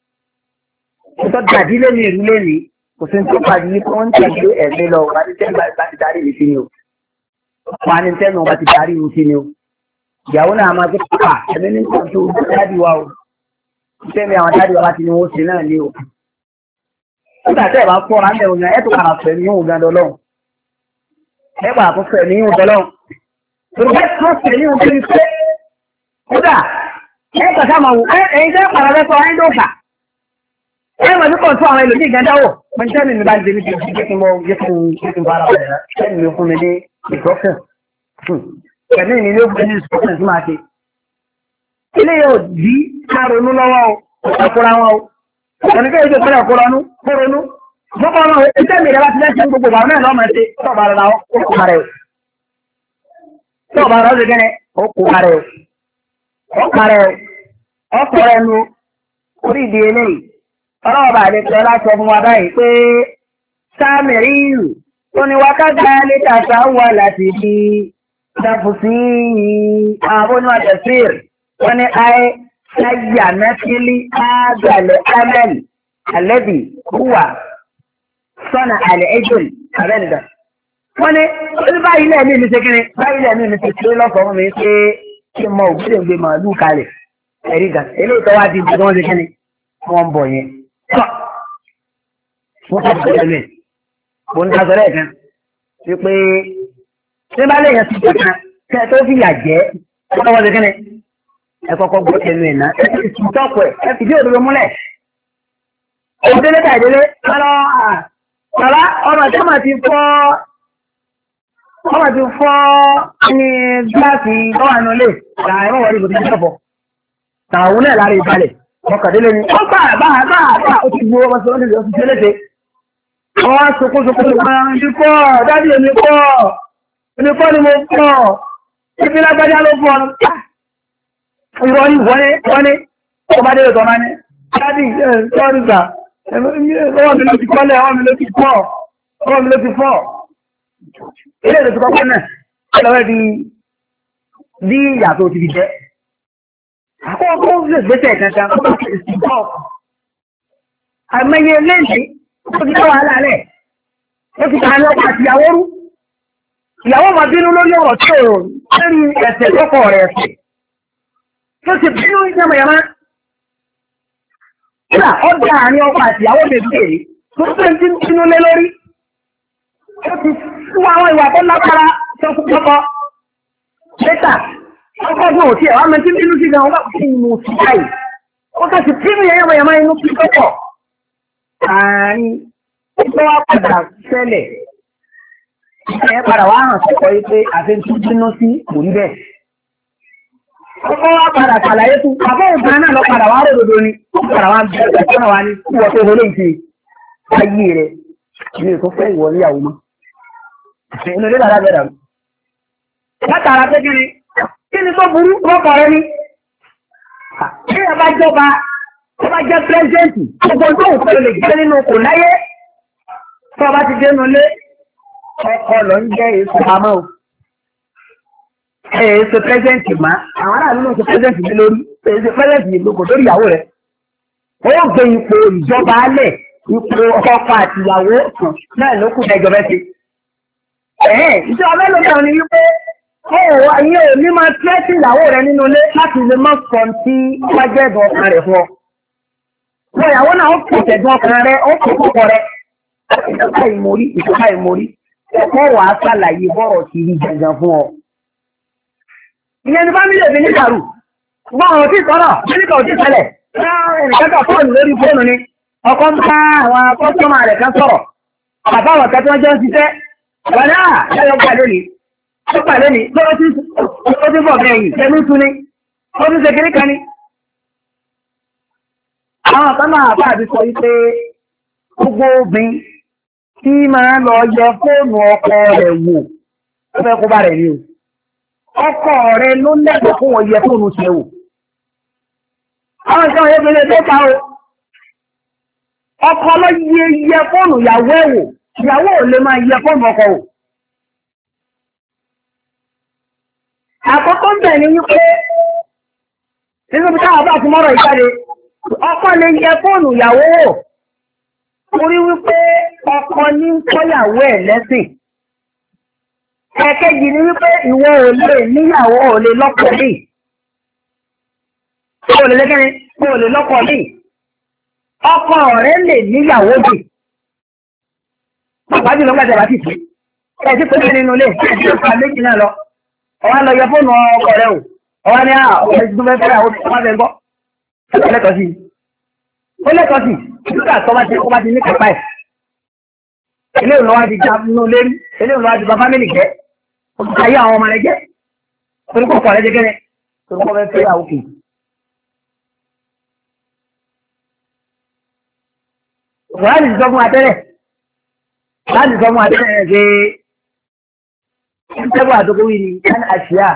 Ìtọ́ dàdí lé ní ìlú lé ní, kò sí tó pàdé ní kí wọ́n ń tẹ̀lé ẹ̀mí lọ, wà ní tẹ́nu bá ti darí mi sí ni o. Wà ní tẹ́nu bá ti darí mi sí ni o. Ìyàwó náà máa gbé pàpà, ẹ̀mí ní kò tó dádì wa o. Iṣẹ́ mi àwọn dádì wa bá ti ní wọ́n ṣe náà ní o. Nígbà tẹ́ ẹ̀ bá fọ́ra ń bẹ̀ òun ẹ̀ tó padà fẹ̀ ní òun gan dọ́lọ́run. Ẹ padà tó fẹ̀ ní òun dọ́lọ́run. Yorùbá tó fẹ̀ ní òun kiri pé kódà ẹ kàtà máa wù ẹ ẹ̀yin tẹ́ padà fẹ́ sọ ẹ̀ ń dọ̀kà. Ẹ máa ní kàn tó àwọn ẹlòmíì gan dáwọ̀. Mo ní sẹ́ni mi bá ń débi tí ó kí n bọ́ yé fún yé fún bára rẹ̀ rẹ̀. Sẹ́ni mi fún mi ní ìtọ́kàn. Pẹ̀lú ìní ló gbé ní ìtọ́kàn tí máa ṣe. Ilé yóò di ká ronú lọ́wọ́ o, ọ̀kúra wọn o. Ọ̀nì kí ẹjọ́ pẹ̀lú ọ̀kúranú, kó ronú. Mọ́kọ́ ọmọ ẹgbẹ́ mi rẹ̀ bá ti lẹ́sìn gbogbo àwọn náà lọ́mọ ṣe tọ́ọ̀bà rẹ̀ ó kó parẹ́ o. Tọ́ọ̀bà rẹ̀ ó ṣe kẹ́ni ó kó parẹ́ o. Ó parẹ́ o. Ọkọ̀ rẹ̀ nu orí ìdí eléyìí. Ọlọ́wọ́ bá lè tẹ́ láti sọ fún wa báyìí pé sáàmìrì ìlú tó ní wákàtí lè tàṣà wà láti di dàfùsí àwọn onímọ̀ tẹ̀síìr wọ́n ní ayé ayé àmẹ́fílì àgbàlẹ̀ amẹ́l àlẹ́bì hùwà sọ́nà àlẹ́ ẹjọ́l àbẹ́nìdà. Wọ́n ní oní báyìí lẹ́ẹ̀mí mi ṣe kiri báyìí lẹ́ẹ̀mí mi ṣe kiri lọ́sọ̀ọ́ mi pé kí n mọ ògbódè gbé màálù kalẹ̀ ẹ̀rí gà eléyìí tó wá di ibi tí wọ́n ṣe kiri wọ́n ń bọ̀ yẹn. Wọ́n kọ́ ìgbésẹ̀ lẹ̀ mo ń dasọ lẹ́ẹ̀kan wípé ṣé bá lè yẹn ti jẹ kan kẹ́ ẹ tó fi yà jẹ́ ẹ kọ́kọ́ ṣe kiri ẹ kọ́kọ́ gbọ́ ẹnu ẹ̀ náà ẹ ti sùn tọ́pọ̀ ẹ̀ ẹ fìdí òdodo múlẹ̀. Òdélé ká ìdílé kálọ́ bàbá ọmọ tí ọmọ ti fọ́ ọmọ ti fọ́ ní gíláàsì ọ̀hánú lè ra ẹ̀rọ wọlé ìbòtí ìjọpọ̀. Tàwọn náà lára ìbalẹ̀ ọkàdélé ni ó bá bá bá bá ó ti gbó ọmọ sọ́dọ̀ ní oṣù tẹ́lẹ̀tẹ̀. Àwọn sokosoko ní wọn ní pọ̀ dábì èmi pọ̀ èmi pọ̀ ni mo pọ̀ ibi lágbájá ló pọ̀ ìwọ ni wọ́n ní wọ́n ní ọba dé ìtọ́ máa ní dábì sọ́ọ̀rì gbà ọwọ́ mi ló ti kọ́lẹ̀ ọwọ́ mi ló ti pọ̀ ọwọ́ mi ló ti fọ́. Ilé ìdòtí kọ́kọ́ náà lọ́wọ́ di bí ìyàtọ̀ ti fi jẹ́. Àkọ́kọ́ ó lè gbésẹ̀ kankan kó bá ti sì bọ̀. Àmọye lẹ́yìn ó ti dá wàhálà lẹ̀. Ó ti kà á lọ́pọ̀ àti ìyàwó rú. Ìyàwó máa bínú lórí ọ̀rọ̀ tí ò lórí ẹ̀sẹ̀ lọ́kọ̀ rẹ̀ ẹ̀sẹ̀. Tó ti bínú yàmàyàmá. Kódà ó dá àárín ọkọ̀ àti ìyàwó bèbí èyí tó tó ń bínú lé lórí. Ó ti fún àwọn ìwà tó lágbára tó kú kọ́kọ́. Lẹ́tà, ọkọ̀ gbọ́n ò tí ẹ̀ wá mẹ́tí nínú sí gan ọgbà kí ni mo fi báyìí. Ó kà sí pínlẹ̀ yẹn yẹn máa inú fi tọ́pọ̀. Àárín tó wá padà ṣẹlẹ̀. Ẹ padà wá hàn sọ́kọ̀ yìí pé àfẹ́ntú bínú sí kò rí bẹ́ẹ̀. Ọkọ̀ wá padà ṣàlàyé fún àbọ̀ òǹkà náà lọ padà wá ròdòdó ni. Ó padà wá bẹ̀rẹ̀ ẹ̀kọ́ náà wá ní kí wọ́n tó wọlé ìṣe ayé rẹ̀. Ilé tó fẹ́ ìwọ níyàwó mọ́. Inú ilé dàda bẹ̀rẹ̀ rẹ̀. Látara pé kí ni? Kí ni tó burú lọ́kọ̀ rẹ ni? Bí ẹ bá jọba, ẹ bá jẹ́ pírẹ́sidẹ́ǹtì, gbogbo tó ń fẹ́ lè gbé nínú kò láyé. Tó o bá ti dénú lé, ọkọ lọ ń jẹ́ èso pamọ́ o. Ẹ èso pírẹ́sidẹ́ǹtì má, àwọn aráàlú ló ń ṣe pírẹ́sidẹ́ǹtì mi lórí, èso pírẹ́sidẹ́ǹtì yìí lóko lórí ìyàwó rẹ̀. Ó gbé ipò ìjọba alẹ̀, ipò ọkọ àti ìyàwó kan náà ló kù ẹjọ́ bẹ́ẹ̀ ṣe. Ẹ̀ẹ́ ìjọba mélòó náà ni wípé ó ayé ò ní máa tẹ́tí ìyàwó rẹ̀ nínú ilé láti lè má sọ tí wọ́n jẹ́ ẹ̀dùn ọkàn rẹ̀ fún ọ. Wọ́n ìyàwó náà ó pèsè ẹ̀dùn ọkàn rẹ̀ ó pè púpọ̀ rẹ̀. Ìjọba ìmórí ìjọba ìmórí ẹ̀kọ́ wà á ṣàlàyé bọ́rọ̀ sí ibi gangan fún ọ. Ìyẹn ní fámílì èmi ní kàrú. Wọ́n ò tí sọ̀rọ̀ mílíkà ò tí ṣẹlẹ̀. Ẹnìkẹ́kọ̀ọ́ fóònù lórí fóònù ni. Ọkọ ń bá àwọn kọ́sọ́mà rẹ̀ kan sọ̀rọ̀. Bàbá àwọn kẹ́tọ́ jẹ́ ń ṣiṣẹ́. Bàbá ẹ̀yọ́ gbà lónìí. Ó gbà lónìí. Lọ́wọ́ tí ó ti bọ̀ bẹ́yìn. Ẹnu tún ni. Ó tún ṣe kiri kan ni. Àwọn kan máa bá àbí sọ wípé gbogbo obìnrin tí máa lọ yẹ fóònù ọkọ rẹ̀ wò. Ó fẹ́ kó bá rẹ̀ ní o. Ọkọ rẹ̀ ló lẹ́tọ̀ọ́ fún wọn yẹ fóònù ṣe wò. Àwọn ìṣẹ́ yẹn gbélé tó ta o. Ọkọ ló yẹ yẹ fóònù ìyàwó ẹ̀ wò. Ìyàwó ò lè máa yẹ fóònù ọkọ wò. Àkọ́kọ́ ń bẹ̀ ni wípé nínú bí káwọn bá ti mọ́rọ̀ ìjáde, ọkọ lè yẹ fóònù ìyàwó wò. Torí wípé ọkọ ní ń kọ́yàwó ẹ̀ lẹ́sìn. Ẹ̀kejì ni wípé ìwọ ò lè níyàwó ò lè lọ́kọ mí. Ó lè lẹ́kẹ́ni, ó lè lọ́kọ mí. Ọkọ rẹ̀ lè níyàwó mí. Bàbá jùlọ gbàdé bá ti fi. Ẹ ti pèsè nínú ilé, ẹ ti pa méjì náà lọ. Ọwá lọ yẹ fóònù ọkọ rẹ̀ o. Ọwá ní àwọn ọmọ ìdúgbò fẹ́ àwọn ọmọ fẹ́ gbọ́. Ó lẹ́tọ̀ọ́ sí. Ó lẹ́tọ̀ọ́ sí. Nígbà tó bá ti kó bá ti ní kápá ẹ̀. Ilé ìlú wa ti já nínú lérí. Ilé ìlú wa ti bá fámìlì jẹ́. Ó ti ayé àwọn ọmọ rẹ̀ jẹ́. Orúkọ ọkọ rẹ̀ jẹ́ kẹ́rẹ́. Orúkọ fẹ́ fẹ́ àwọn kì. Wọ́n á lè sọ fún atẹ́rẹ̀. Láti sọ fún atẹ́rẹ̀ rẹ̀ pé ìtẹ́gbà àtòkò wí ni ẹni àṣìyà.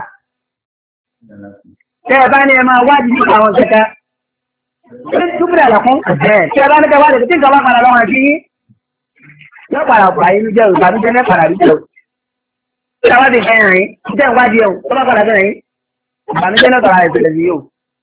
Tẹ́ ẹ bá ní ẹ máa wádìí nípa àwọn kẹta. Ṣé túbúrẹ̀ àlàkún? Tẹ́ ẹ bá ní kẹ wádìí tí nǹkan bá padà lọ́wọ́ àti yín. Yóò padà bà yín jẹ́ òrùka ní jẹ́ mẹ́pàdà rí jẹ́ o. Ṣé àwọn ti fẹ́ hàn yín? Ṣé ń wádìí ẹ̀hún? Tó bá padà fẹ́ hàn yín? Ìbànújẹ́ náà tọ̀ra ìṣẹ̀lẹ̀ sí yóò.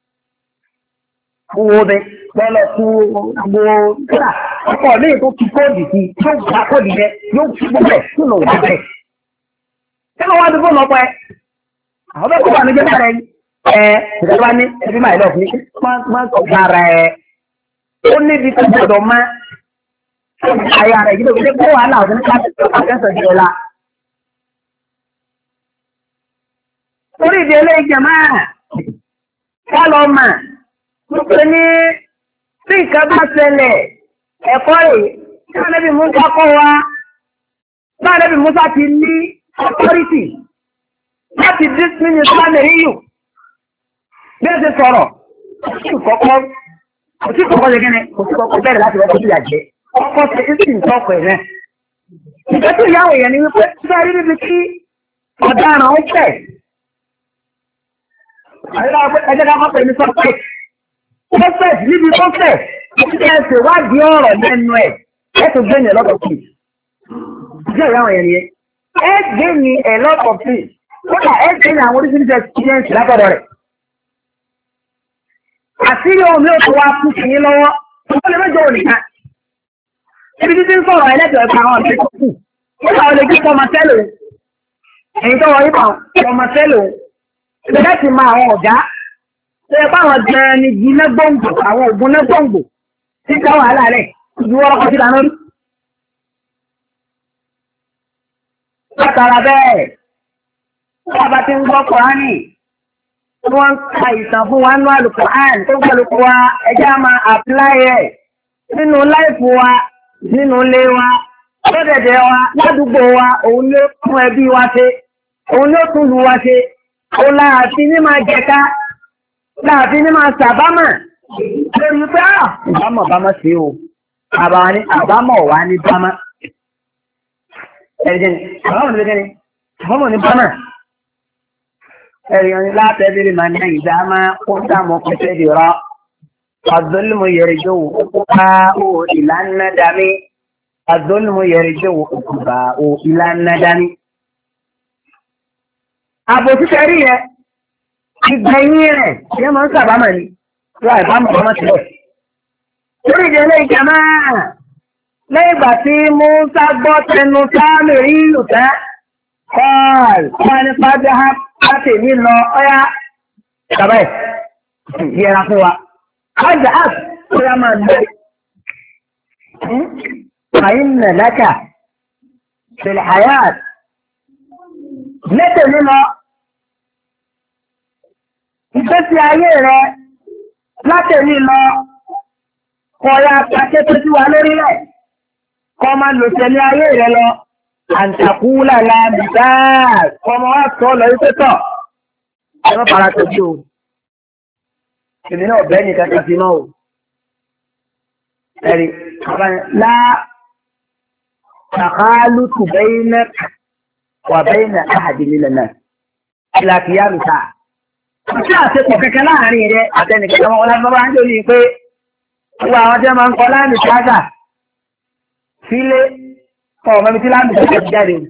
Fún wo bẹ lọ́lọ́ fún gbogbo kíra. Ọkọ̀ mi tó fi kóòdì sí yóò gba kóòdì bẹ yóò fi gbogbo ẹ̀ tó lọ wá bẹ̀. Ṣé wọ́n wá dúró lọ́pọ̀ ẹ? Àwọn bẹ́ẹ̀ kó wà ní jẹ́ bẹ̀rẹ̀ yìí. Ẹ ìjọba ní ẹbí máa lọ fún yín. Má sọ gbára ẹ. Ó níbi tó gbọdọ̀ má. Àyà rẹ̀ yìí ló fi dé kó wàhálà ọ̀dún ká àkẹ́sọ̀ di ọ̀la. Orí ìdí eléyìí máa ká lọ mà. Wípé ní tí nǹkan bá ṣẹlẹ̀ ẹ̀kọ́ rẹ̀ tí Ànábì Mùsá kọ́ wa. Bá Ànábì Mùsá ti ní authority láti dismiss Islamiri yìí. Bí ẹ ṣe sọ̀rọ̀, kò sí kọ́kọ́ kò sí kọ́kọ́ lè gẹ́nẹ́ kò sí kọ́kọ́ bẹ̀rẹ̀ láti wọ́pọ̀ sí ìyàjẹ́. Ọkọ̀ ṣe é sì ń tọ́kọ̀ ẹ̀ rẹ̀. Ìgbẹ́ tí ìyáwó yẹn ni wípé tí a rí níbi tí ọ̀daràn ó tẹ̀. Ẹjẹ́ ká máa pè ní sọ́pẹ̀. Sọ́pẹ̀ níbi sọ́pẹ̀ tí ẹ ṣe wádìí ọ̀rọ̀ lẹ́nu ẹ̀ ẹ tó gbé ní ẹ̀lọ́tọ̀ sí. Ìjẹ́ ìyáwó yẹn ni ẹ. Ẹ gbé ní ẹ̀lọ́tọ̀ sí. Kódà ẹ gbé ní àwọn oríṣiríṣi experience látọ̀dọ̀ rẹ̀. Àṣírí ohun mi ò tó wá fún sí yín lọ́wọ́. Ó lè mẹ́jọ òníkan. Ibi títí ń sọ̀rọ̀ ẹlẹ́jọ̀ ẹ̀ka àwọn ọ̀sẹ̀ tó kù. Ó kà ó lè jí ọmọ sẹ́lò. Ẹ̀yin tó wọ yípa ọmọ sẹ́lò. Ìbẹ̀rẹ̀ ti ma àwọn ọ̀gá. Ṣé ẹ bá àwọn jẹ ní jí lẹ́gbọ̀ngbò, àwọn ògùn lẹ́gbọ̀ngbò tí ká wàhálà rẹ̀ ju ọkọ̀ sí lánàá rí. Látara bẹ́ẹ̀, bàbá tí ń gbọ́ Kùránì wọ́n ń ka ìtàn fún wa nínú Al-Qur'an tó gbọ́dọ̀ wa ẹjẹ́ á máa apply ẹ̀ nínú láìfù wa nínú ilé wa lọ́dẹ̀dẹ̀ wa ládùúgbò wa òun ló tún ẹbí wa ṣe òun ló tún lu wa ṣe òun láàfin ní máa jẹka láàfin ní máa sàbámà lórí pé àbámọ̀ bámọ̀ sí o àbámọ̀ wà ní bámọ̀ ẹ̀rìjẹ́ ni àbámọ̀ ní bẹ́ẹ̀ ni àbámọ̀ ní bámọ̀ ẹ̀rìyàn ni látẹ̀bírí máa ní ìdá máa kó dààmú pẹ̀sẹ̀ dì rọ àdólùmù yẹrìjọ́ òkúpa ó ìlànà dání àdólùmù yẹrìjọ́ òkúpa ó ìlànà dání. àbò títẹ̀ rí yẹ ìgbẹ̀yìn rẹ̀ yẹn máa ń sàbámọ̀ ni lọ àìbámọ̀ ọmọ tìlẹ̀. lórí ìdílé ìjàmá lẹ́yìn ìgbà tí Musa gbọ́ tẹnu sáàmì rí ìlú tán kọ́ọ̀lù wọn ní pàjá láti èmi lọ ọ́yá bàbá ẹ̀ yẹra fún wa. pàjá àt ó yá máa lọ. فإن لك في الحياة lẹ́tẹ̀ nínú ìgbésí ayé rẹ̀ látẹ̀lé lọ kọ̀ọ̀yà pàṣẹ́pẹ́ tí wà lórí rẹ̀ kọ́ máa lò tẹ̀lé ayé rẹ̀ lọ àǹtàkúlà láàbìtá kọmọ wá sọ lọ wípé tọ̀ ẹ̀rọ para tẹ̀jú o èmi náà bẹ́ẹ̀ ní kankan sí náà o ẹ̀rí lá tàkálùtù bẹ́ẹ̀ náà wà bẹ́ẹ̀ náà áhàdì nílẹ̀ náà ìlàkìyà mi ta. Ṣé àṣepọ̀ kẹ̀kẹ́ láàrin rẹ̀ àtẹnìkẹ́ wọn lábẹ́ bá ń jò ní pé gbogbo àwọn tí wọ́n máa ń kọ láàmì ṣáàgà sílé ọmọ mi tí láàmì ṣáàgà ti jáde.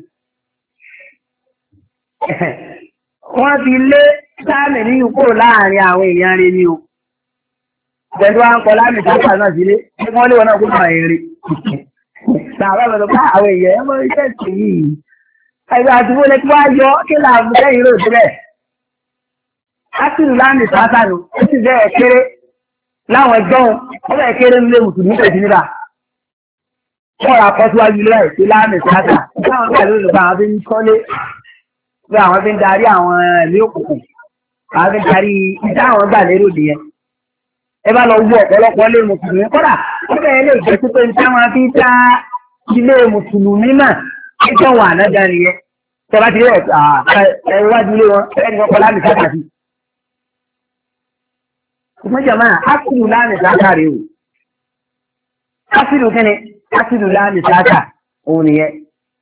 Wọ́n ti lé sáàmì ní ikú láàrin àwọn èèyàn rẹ̀ ni o. Ìjẹ́jú wa ń kọ láàmì ṣáàgà náà sílé tí wọ́n lé wọn náà kó máa èrè. Sàbẹ̀ bẹ̀rẹ̀ bá àwọn èèyàn ẹ̀ mọ́ iṣẹ́ ìsìn yìí. Ẹgbẹ́ àdúgbò lè tí wá yọ kí làbù sẹ́yìn rò sílẹ̀. Ásìlù láàmì sáásà nù, ó sì bẹ́ẹ̀ kéré láwọn ẹgbọ́n, ó bẹ́ẹ̀ kéré nílé mùsùlùmí tẹ̀sí níbà. Wọ́n rà kọ́ síwájú ilé ẹ̀ sí láàmì sáásà. Láwọn ọ̀gá ló lè bá àwọn fi ń kọ́lé, bí àwọn fi ń darí àwọn ẹ̀mí òkùnkùn, àwọn fi ń darí ìdá àwọn gbà lérò nìyẹn. Ẹ bá lọ wú ọ̀pọ̀lọpọ̀ ilé mùsùlùmí. Kódà, ó bẹ̀rẹ̀ lè jẹ́ pípé ní táwọn fi dá ilé mùsùlùmí náà. Ẹjọ́ wà náà nìyẹn. Tọ́lá ti rẹ̀ ẹ̀wájú ilé wọn, ẹni wọn kọ́ láàmì sáásà sí. Ṣùgbọ́n jàmá, ásìlù láàmì sáásà rèé o. Ásìlù kíni? Ásìlù láàmì sáásà òun nìyẹn.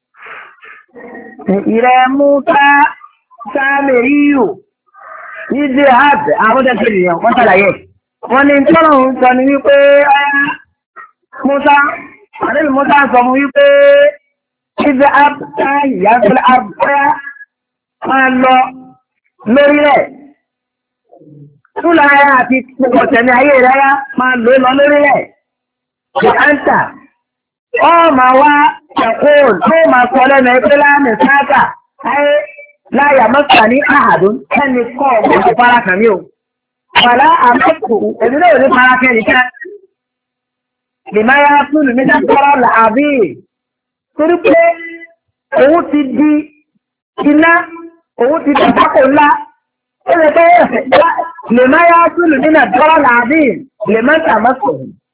Ìrẹ̀ Musa Sámẹ̀ríyù ní Zehab Abúdẹ́sẹ̀ nìyẹn, wọ́n ṣàlàyé. Wọ́n ní tọ́lọ̀ ń sọ ní wípé Musa, àdébì Musa sọ mú wípé Zehab táyì yàtọ̀ àbúrá máa lọ lórí rẹ̀. Túlà ayá àti ọ̀tẹ̀mí ayé rẹ̀ yá máa lò lọ lórí rẹ̀. Ṣèkántà, ọ máa wá ẹ̀kọ́ tó máa sọ lẹ́nu ẹgbẹ́ láàmì sáàkà ayé láyà mọ́sà ní àhàdún ẹni kọ́ ọ̀gbọ̀n fara kàmí o. Fàlá àmọ́kù èmi náà ní fara kẹ́ni ká. Lèmáyá túlù mi dákọ́rọ́ làbí. Torí pé òun ti di iná, òun ti dàgbàkọ̀ ńlá. Ó lè pé lè máa yá túlù nínú àdúrà làbí lè máa tàmásọ̀.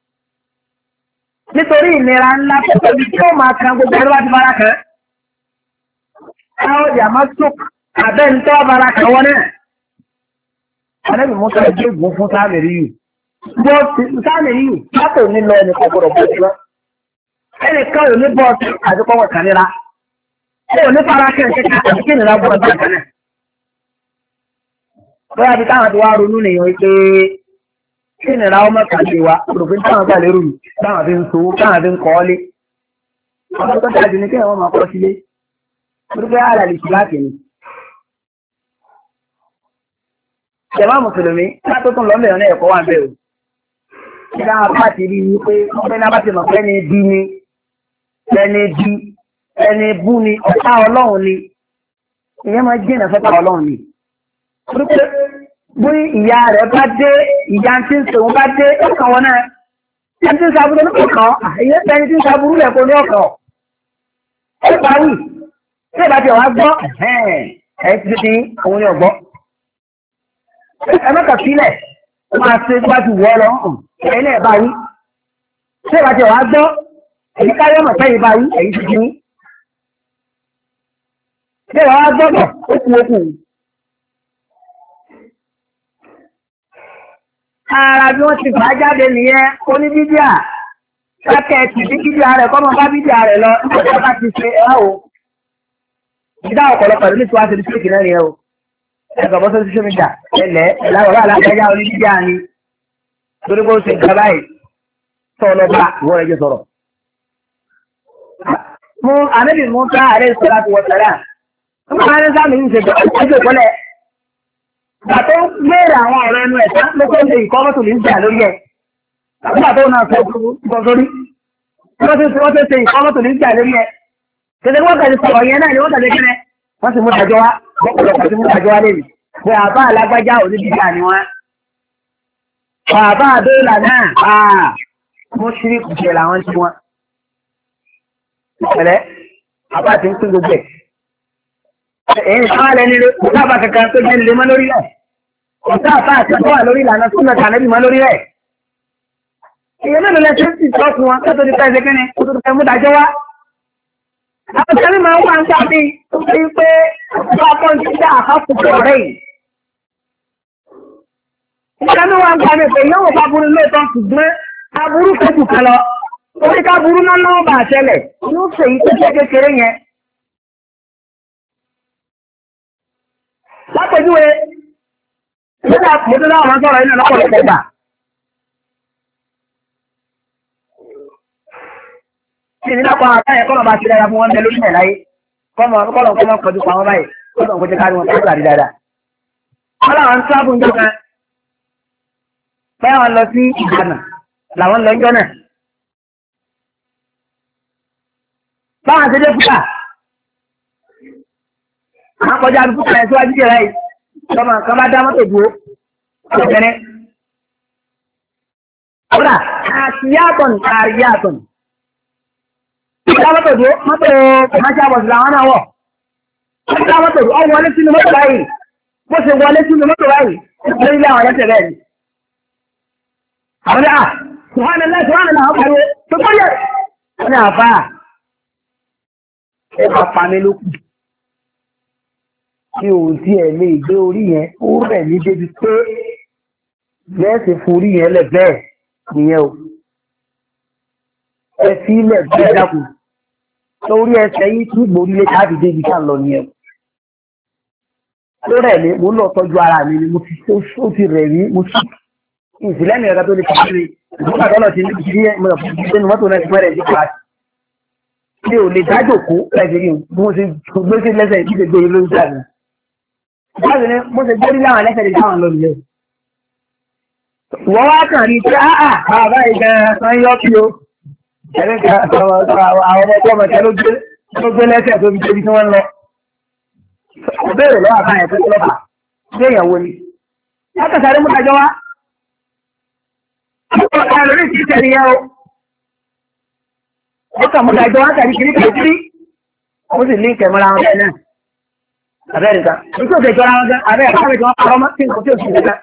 Nítorí ìnira ńlá tó tóbi tí ó máa kan gbogbo ẹ̀rọ àti bára kan. Káwọ́ ìyá máa tó abẹ́ ń tọ́ bára kan wọn náà. Àlẹ́bí Musa gbé ìgbó fún Sámẹ̀ríyù. Bọ́ Sámẹ̀ríyù látò ní lọ ẹnìkan gbọdọ̀ bọ́ sí lọ. Ẹnìkan ò ní bọ́ sí àdúgbò kànírà. Ó ní fara kẹ́kẹ́ àti kí nìra gbọdọ̀ bá kan náà. Bóyá bí táwọn ti wá ronú nìyàn pé kí nìra ọmọ kàdé wa, òròfin táwọn gbà lérò yìí, táwọn fi ń so, táwọn fi ń kọ́ lé. Ọmọ tó dájú ní kí wọ́n máa kọ́ sílé. Orúkọ yára lè ṣe láti ní. Ìjọba Mùsùlùmí, ká tó tún lọ́mọ ìrìn ẹ̀kọ́ wà ń bẹ̀rù. Kí láwọn bá ti rí i pé ọmọ iná bá ti mọ̀ pé ẹni bí ni, ẹni bí, ẹni bú ni, ọ̀tá Ọlọ́run ni. Ìyẹn máa jìnà fẹ́ta Ọlọ́run ni. Orúkọ bí ìyá rẹ̀ bá dé, ìyá tí ń sòun bá dé, ọkàn wọn náà. Ẹni tí ń saburú ní ọkàn, àyè ẹni tí ń saburú rẹ̀ kò ní ọkàn. Ó parí, tí ìbá ti wá gbọ́, ẹ̀ ti ti òun ni ọ̀gbọ́. ẹ mọ́kà sílẹ̀ ó máa ṣe tó bá ti wọ́ lọ ẹ̀yin náà bá wí. ṣé ìbá ti wàá gbọ́ èyí káyọ̀ mọ̀ sẹ́yìn bá wí èyí ti ti wí. ṣé ìbá wàá gbọ́ bọ̀ ó kú okùn. ara bí wọ́n ti fà á jáde nìyẹn oníbídíà kákẹ́ẹ̀tì bí bídíà rẹ̀ kọ́ mọ́ bá bídíà rẹ̀ lọ nígbà tí wọ́n bá ti ṣe ẹ̀ o. ìdá ọ̀pọ̀lọpọ̀ ìlú tí wọ́n á ṣe ní sílẹ̀kì náà nìyẹn o. ẹ̀ka bọ́ sọ́sọ́ social media ẹ̀lẹ́ ìlàwọ̀ alágbájá oníbídíà ni torí kó ṣe ìjọba báyìí tọ́ ọ lọ́ba ìwọ́n rẹ̀ jẹ́ sọ̀rọ̀. mo ànábì mú ká àrẹ ìṣọ̀lá ti wọ̀ sẹ́lá nígbà wọn ní sáàmì yìí ṣe ẹjọ́ ìkọ́lẹ̀ gbàtó gbére àwọn ọ̀rọ̀ ẹnu ẹ̀ tán ló kó ṣe ìkọ́mọ́tò ní ìjà lórí ẹ̀ nígbà tó náà fẹ́ gbọ́ sórí wọ́n ti wọ́n ti ṣe ìkọ́mọ́tò ní ìjà lórí ẹ̀ tètè wọ́n kàn ti sọ̀rọ̀ yẹn náà ni wọ́n tàbí kẹ́rẹ́ wọ́n sì mú dájọ́ wá ọ̀pọ̀lọpọ̀ ti mú dájọ́ wá lẹ́yìn pé àbá alágbájá òní bíbá ni wọ́n bàbá àdóòlà náà mú sírí kùsẹ̀ làwọn tí wọ́n ìpẹ̀lẹ́ àbá ti ń pín gbogbo ẹ̀ èyí sáà lẹ́ni rẹ̀ kò sábà kankan tó jẹ́ nílé mọ́ lórí rẹ̀ kò sábà àtẹ̀kọ́ wà lórí ìlànà súnmọ̀ tànẹ́bì mọ́ lórí rẹ̀ èyí mẹ́rin lẹ́sẹ̀ sì sọ fún wọn tó ti fẹ́ ṣe kíni kó tó ti fẹ́ mú dájọ́ wá àwọn ìṣẹ́lẹ̀ máa ń wà ń tàbí tó fi pé ọjọ́ apọ́ǹtì dá àkọ́kùnkùn rẹ̀ yìí ìṣẹ́lẹ̀ wà ń gbà mí pé yóò bá burú lóòótọ́ ṣùgbọ́n aburú kẹ́kù kan lọ orí ká burú náà náà bà ṣẹlẹ̀ yóò ṣèyí tó ṣe kékeré yẹn. lápẹjúwe nígbà mọ́tò náà wọ́n sọ̀rọ̀ iná lọ́pọ̀lọpọ̀ gbà. Ṣé ní lápá àtàyẹ kọ́nà bá ti dára fún wọn bẹ lórí ẹ̀ láyé kọ́nà kọ́nà kọ́nà kọjú pa wọn báyìí kọ́nà kọjú kárí wọn tó àrí dáadáa. Wọ́n làwọn ń sábùn jọ kan bẹ́ẹ̀ wọn lọ sí Ìbàdàn làwọn lọ ń jọ náà. Báwọn ti dé fúkà. Àwọn kọjá àdúgbò kan ẹ̀sọ́ ajíjẹ́ rẹ̀ ọmọ kan bá dá mọ́tò dúró ọ̀gbẹ̀rẹ̀. Ọ̀rà àṣìyàtọ̀ ní àríyàtọ̀. Dá mọ́tò dúró mọ́tò commercial bus làwọn náà wọ̀. Dá mọ́tò dúró ọ wọlé sínú mọ́tò báyìí. Bó ṣe wọlé sínú mọ́tò báyìí lórí ilé àwọn ẹlẹ́sẹ̀ bẹ́ẹ̀ ni. Àwọn ní à ṣùgbọ́n ẹlẹ́sẹ̀ ṣùgbọ́n ẹlẹ́sẹ̀ àwọn pariwo tó kọ́ yẹ. Wọ́n ní àbá ẹ máa pa mí lókù. Tí òun tí ẹ̀ lè gbé orí yẹn ó rẹ̀ ní débi pé lẹ́ẹ̀sì fún orí yẹn lẹ̀ bẹ́ẹ̀ nìyẹn o. Ẹ fi ilẹ̀ bẹ́ẹ̀ dákun. Lórí ẹsẹ̀ yìí tí gbòórí lé káàdì débi ká lọ nìyẹn. Ó rẹ̀ mí, mo ń lọ tọ́jú ara mi ni mo ti ó ti rẹ̀ mí, mo ti ìsìlẹ́mì ẹ̀ka tó lè kàwé mi. Ìgbọ́n àtọ́lọ̀ ti ní ìdílé mo lọ fún ìdílé mọ́tò náà ti fẹ́rẹ̀ ní kíláàsì. Mi ò lè dájò kó ẹ̀jẹ̀ yìí mo ṣe gbé sí lẹ́sẹ̀ ìdíje gbé lórí sáà mi. Báwo ni mo ṣe gbórí láwọn ẹlẹ́sẹ̀ lè dáwọn lọ nìyẹn. Wọ́n wá kàn rí pé áà bàbá ìgbà san yọ kí o. Ẹ̀rí kan àwọn ọmọ tó ọmọ tẹ ló gbé lẹ́sẹ̀ tó fi débi tí wọ́n lọ. Kò béèrè lọ́wọ́ àbáyẹ̀ tó lọ́pàá. Ṣé ìyàwó ni? Láti sáré mú dájọ́ wá. Àwọn ọ̀gá lórí ti tẹ̀lé yẹn o. Ó kà mú dájọ́ wá tàbí kiri kiri. Ó sì ní ìkẹ̀mọ́ra wọn bẹ́ẹ̀ náà. Abẹ́rẹ́ nǹkan. Nítorí òṣèlú ìjọra wọn gan, abẹ́rẹ́ àkàwé tí wọ́n parọ́ mọ́ sí nǹkan tí òṣèlú nǹkan.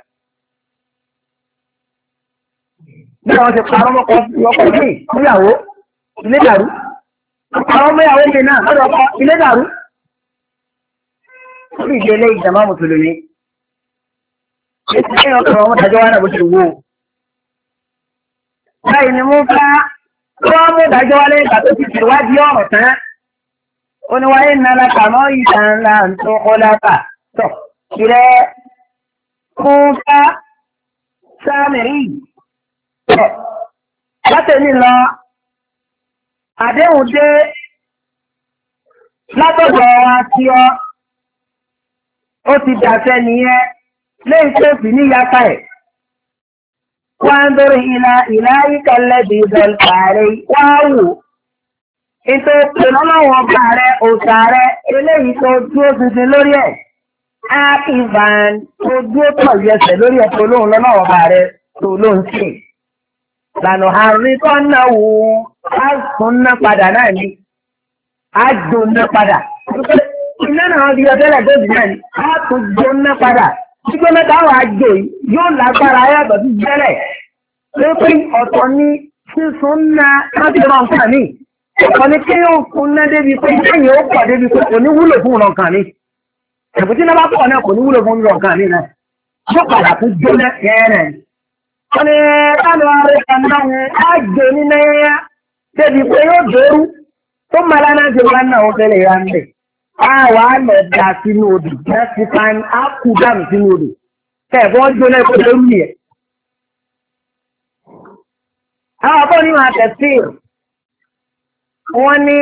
Bí wọ́n ti parọ́ mọ́ ọkọ̀ ní ìyàwó, ilé dàrú. Parọ́ mọ́ ìyàwó mi náà lọ́dọ̀ ọkọ̀ ilé dàrú. Orí ìdílé ìjàmbá mùsùlùmí. Ètò ìyẹn ọkọ̀ ọmọ dájọ́ wá náà bó ti wò. Báyìí ni mo ká wọ́n mú dájọ́ wá lẹ́yìn ìgbà tó ti ṣèwádìí ọ̀rọ̀ tán. Oníwáyé nana kàmọ́ ìdáńlá tó kọ́lápà tọ̀ ìrẹ́ fún ká sáàmìrì tọ̀ látẹ̀lé lọ àdéhùn dé látọ̀dọ̀ wa tí ọ ó ti dàṣẹ nìyẹn lẹ́yìn tó fi ní yàtà ẹ̀ wọ́n ń bẹ̀rẹ̀ ìlà ìlà ìkàlẹ̀ bíbẹ̀ kàrẹ́ wá wò. Ètò ìrànlọ́wọ́ ọba rẹ̀, òṣà rẹ̀, eléyìí tó dúró tuntun lórí ẹ̀. Ákìvan tó dúró tọ̀ yẹsẹ̀ lórí ẹ̀ tó lóhun lọ́wọ́ ọba rẹ̀ tó lóhun sí. Lànà àárín tó ń náà wò á tún ná padà náà ni. Á dùn ná padà. iná náà di ọjọ́ lẹ́gbẹ̀ẹ́ náà ni a tún jóná padà gbígbóná táwọn àjò yóò lágbára yàtọ̀ sí jẹ́lẹ̀ pé ọ̀tọ̀ ní sísun ná láti rán nǹkan ní ọ̀tọ̀ ní kí yóò fún ná débi pé lẹ́yìn ó pọ̀ débi pé kò ní wúlò fún nǹkan ní ẹ̀bùn tí náà bá pọ̀ náà kò ní wúlò fún nǹkan ní náà yóò padà tún jóná yẹ́rẹ̀ wọ́n ní káàdùn ààrẹ kan náà àjò ní náírà débi pé yóò dòrú tó máa lánàá ti wá náà ó fẹ́lẹ̀ yá ń bẹ̀. Àwa lọ da sínú odò, jẹ́ sí fan á kú dànù sínú odò. Ẹ̀fọ́n jóná ẹ̀kọ́ tó ń yẹ. Àwọn akọ́ ní máa tẹ̀sí. Wọ́n ní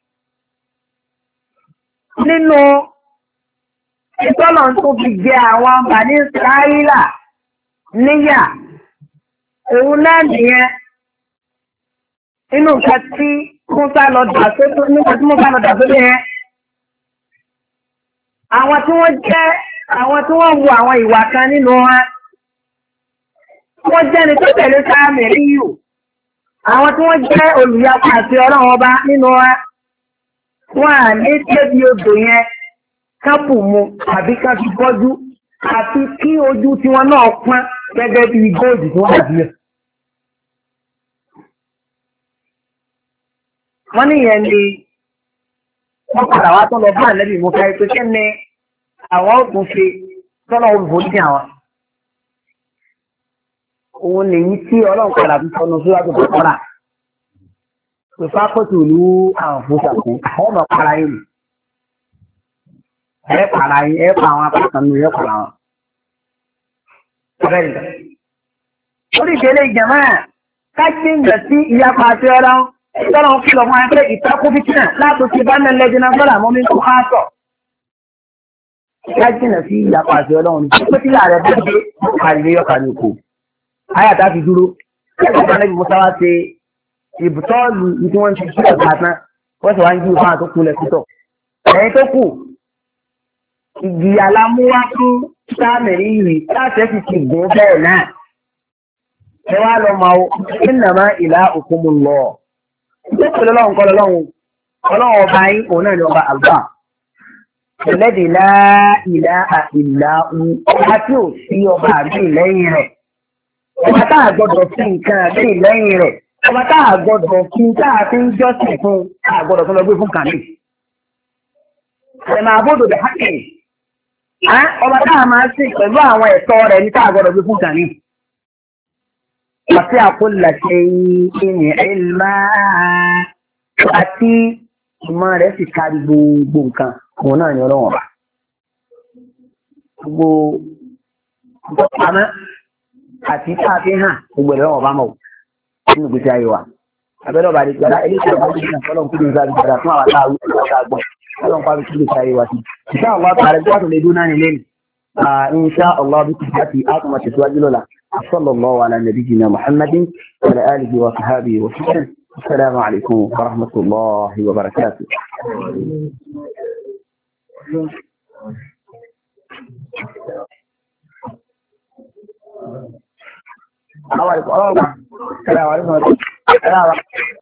nínú ìtọ́nà tó fi jẹ àwọn Bani Israẹla níyà. Òun náà nìyẹn. Inú nǹkan tí Musa lọ dà sódò nígbà tí Musa lọ dà sódò yẹn. Àwọn tí wọ́n jẹ́ àwọn tí wọ́n wu àwọn ìwà kan nínú wa. Wọ́n jẹ́ ni tó tẹ̀lé sáàmì ríyù. Àwọn tí wọ́n jẹ́ olùyapa àti ọlọ́run ọba nínú wa. Wọ́n à ní tẹ́bi odò yẹn kápù mu àbí ká fi bọ́jú àti kí ojú tiwọn náà pọ́n gẹ́gẹ́ bí góòdù tí wọ́n dàbí rẹ̀. Wọ́n níyẹn ni wọ́n padà wá tó lọ bá àlẹ́bí mú ká pé kí ni àwọn òkun ṣe tọ́lọ̀ olùforíjì àwọn. Òun nìyí tí ọlọ́run padà fi sọnù síwájú tó kọ́ra. Pè fákòtò ìlú àwọn fúnṣàkó àwọn ọmọ para yìí. Ẹ para yìí ẹ pa àwọn apákan nù ẹ para wọn. Orí ìdílé ìjàmá ká ṣe ń gbà sí ìyapa àti ọlọ́run. Ìtọ́lọ̀ ń kìlọ̀ fún ẹgbẹ́ ìtakú fìtínà láti ti bá nílẹ̀ jìnnà sọ́dà mọ́ mi kó ká sọ̀. Ìyá jìnnà sí ìyàpá àti ọlọ́run ní pé tí ààrẹ bá dé àìlè ọkà ní oko. Ayàtá fi dúró. Ẹgbẹ́ ìgbà níbi Musa wá ṣe ìbùtọ́ọ̀lù tí wọ́n ti ṣí ọ̀gá tán. Wọ́n sì wá ń jí ìfọ̀n tó kulẹ̀ títọ̀. Ẹ̀yin tó kù, ìjìyà la mú wá fún sáàmì rírì láti ẹ̀ sì ti gùn bẹ́ẹ̀ náà. Ẹ wá lọ mọ ìnàmá ìlà òkú mu lọ. Ìjọba ọlọ́run kọ́ lọ́lọ́run, ọlọ́run ọba yín òun náà ni ọba àlùbá. Ẹlẹ́dì láìlá àìlá ọba tí ò sí ọba àbí lẹ́yìn rẹ̀. Ọba tá a gbọ́dọ̀ sí nǹkan àbí lẹ́yìn rẹ̀. Ọba tá a gbọ́dọ̀ fi tá a fi ń jọ́sìn fún a gbọ́dọ̀ tó lọ gbé fún kàmí. Àlẹ́ máa bódò dè hákẹ́. Ọba tá a máa sìn pẹ̀lú àwọn ẹ̀tọ́ rẹ̀ ní tá a gbọ́dọ̀ gbé fún kàmí. Àti àkólàṣe ìní ìlmá àti ìmọ̀ rẹ̀ sì kárí gbogbo nǹkan òun náà ni ọlọ́wọ̀n bá. Gbogbo pamọ́ àti káàfin hàn gbogbo ẹ̀rọ ọ̀bá mọ̀ nínú ìgbésí ayé wa. Abẹ́rẹ́ ọba àti ìgbàlá eléyìí ọba àti ìgbàlá ọlọ́run kúrò nígbà ìgbàlá fún àwọn àtàwọn àgbọ̀n ọlọ́run pàbí kúrò ìgbésí ayé wa sí. Insha Allah ta'ala tí wọ́n tún lè dún náà nílé ni. Insha Allah bí kìí láti àtúmọ̀ tẹ̀síwájú lọ́la. صلى الله على نبينا محمد وعلى آله وصحبه وسلم. السلام عليكم ورحمة الله وبركاته. السلام عليكم. السلام عليكم.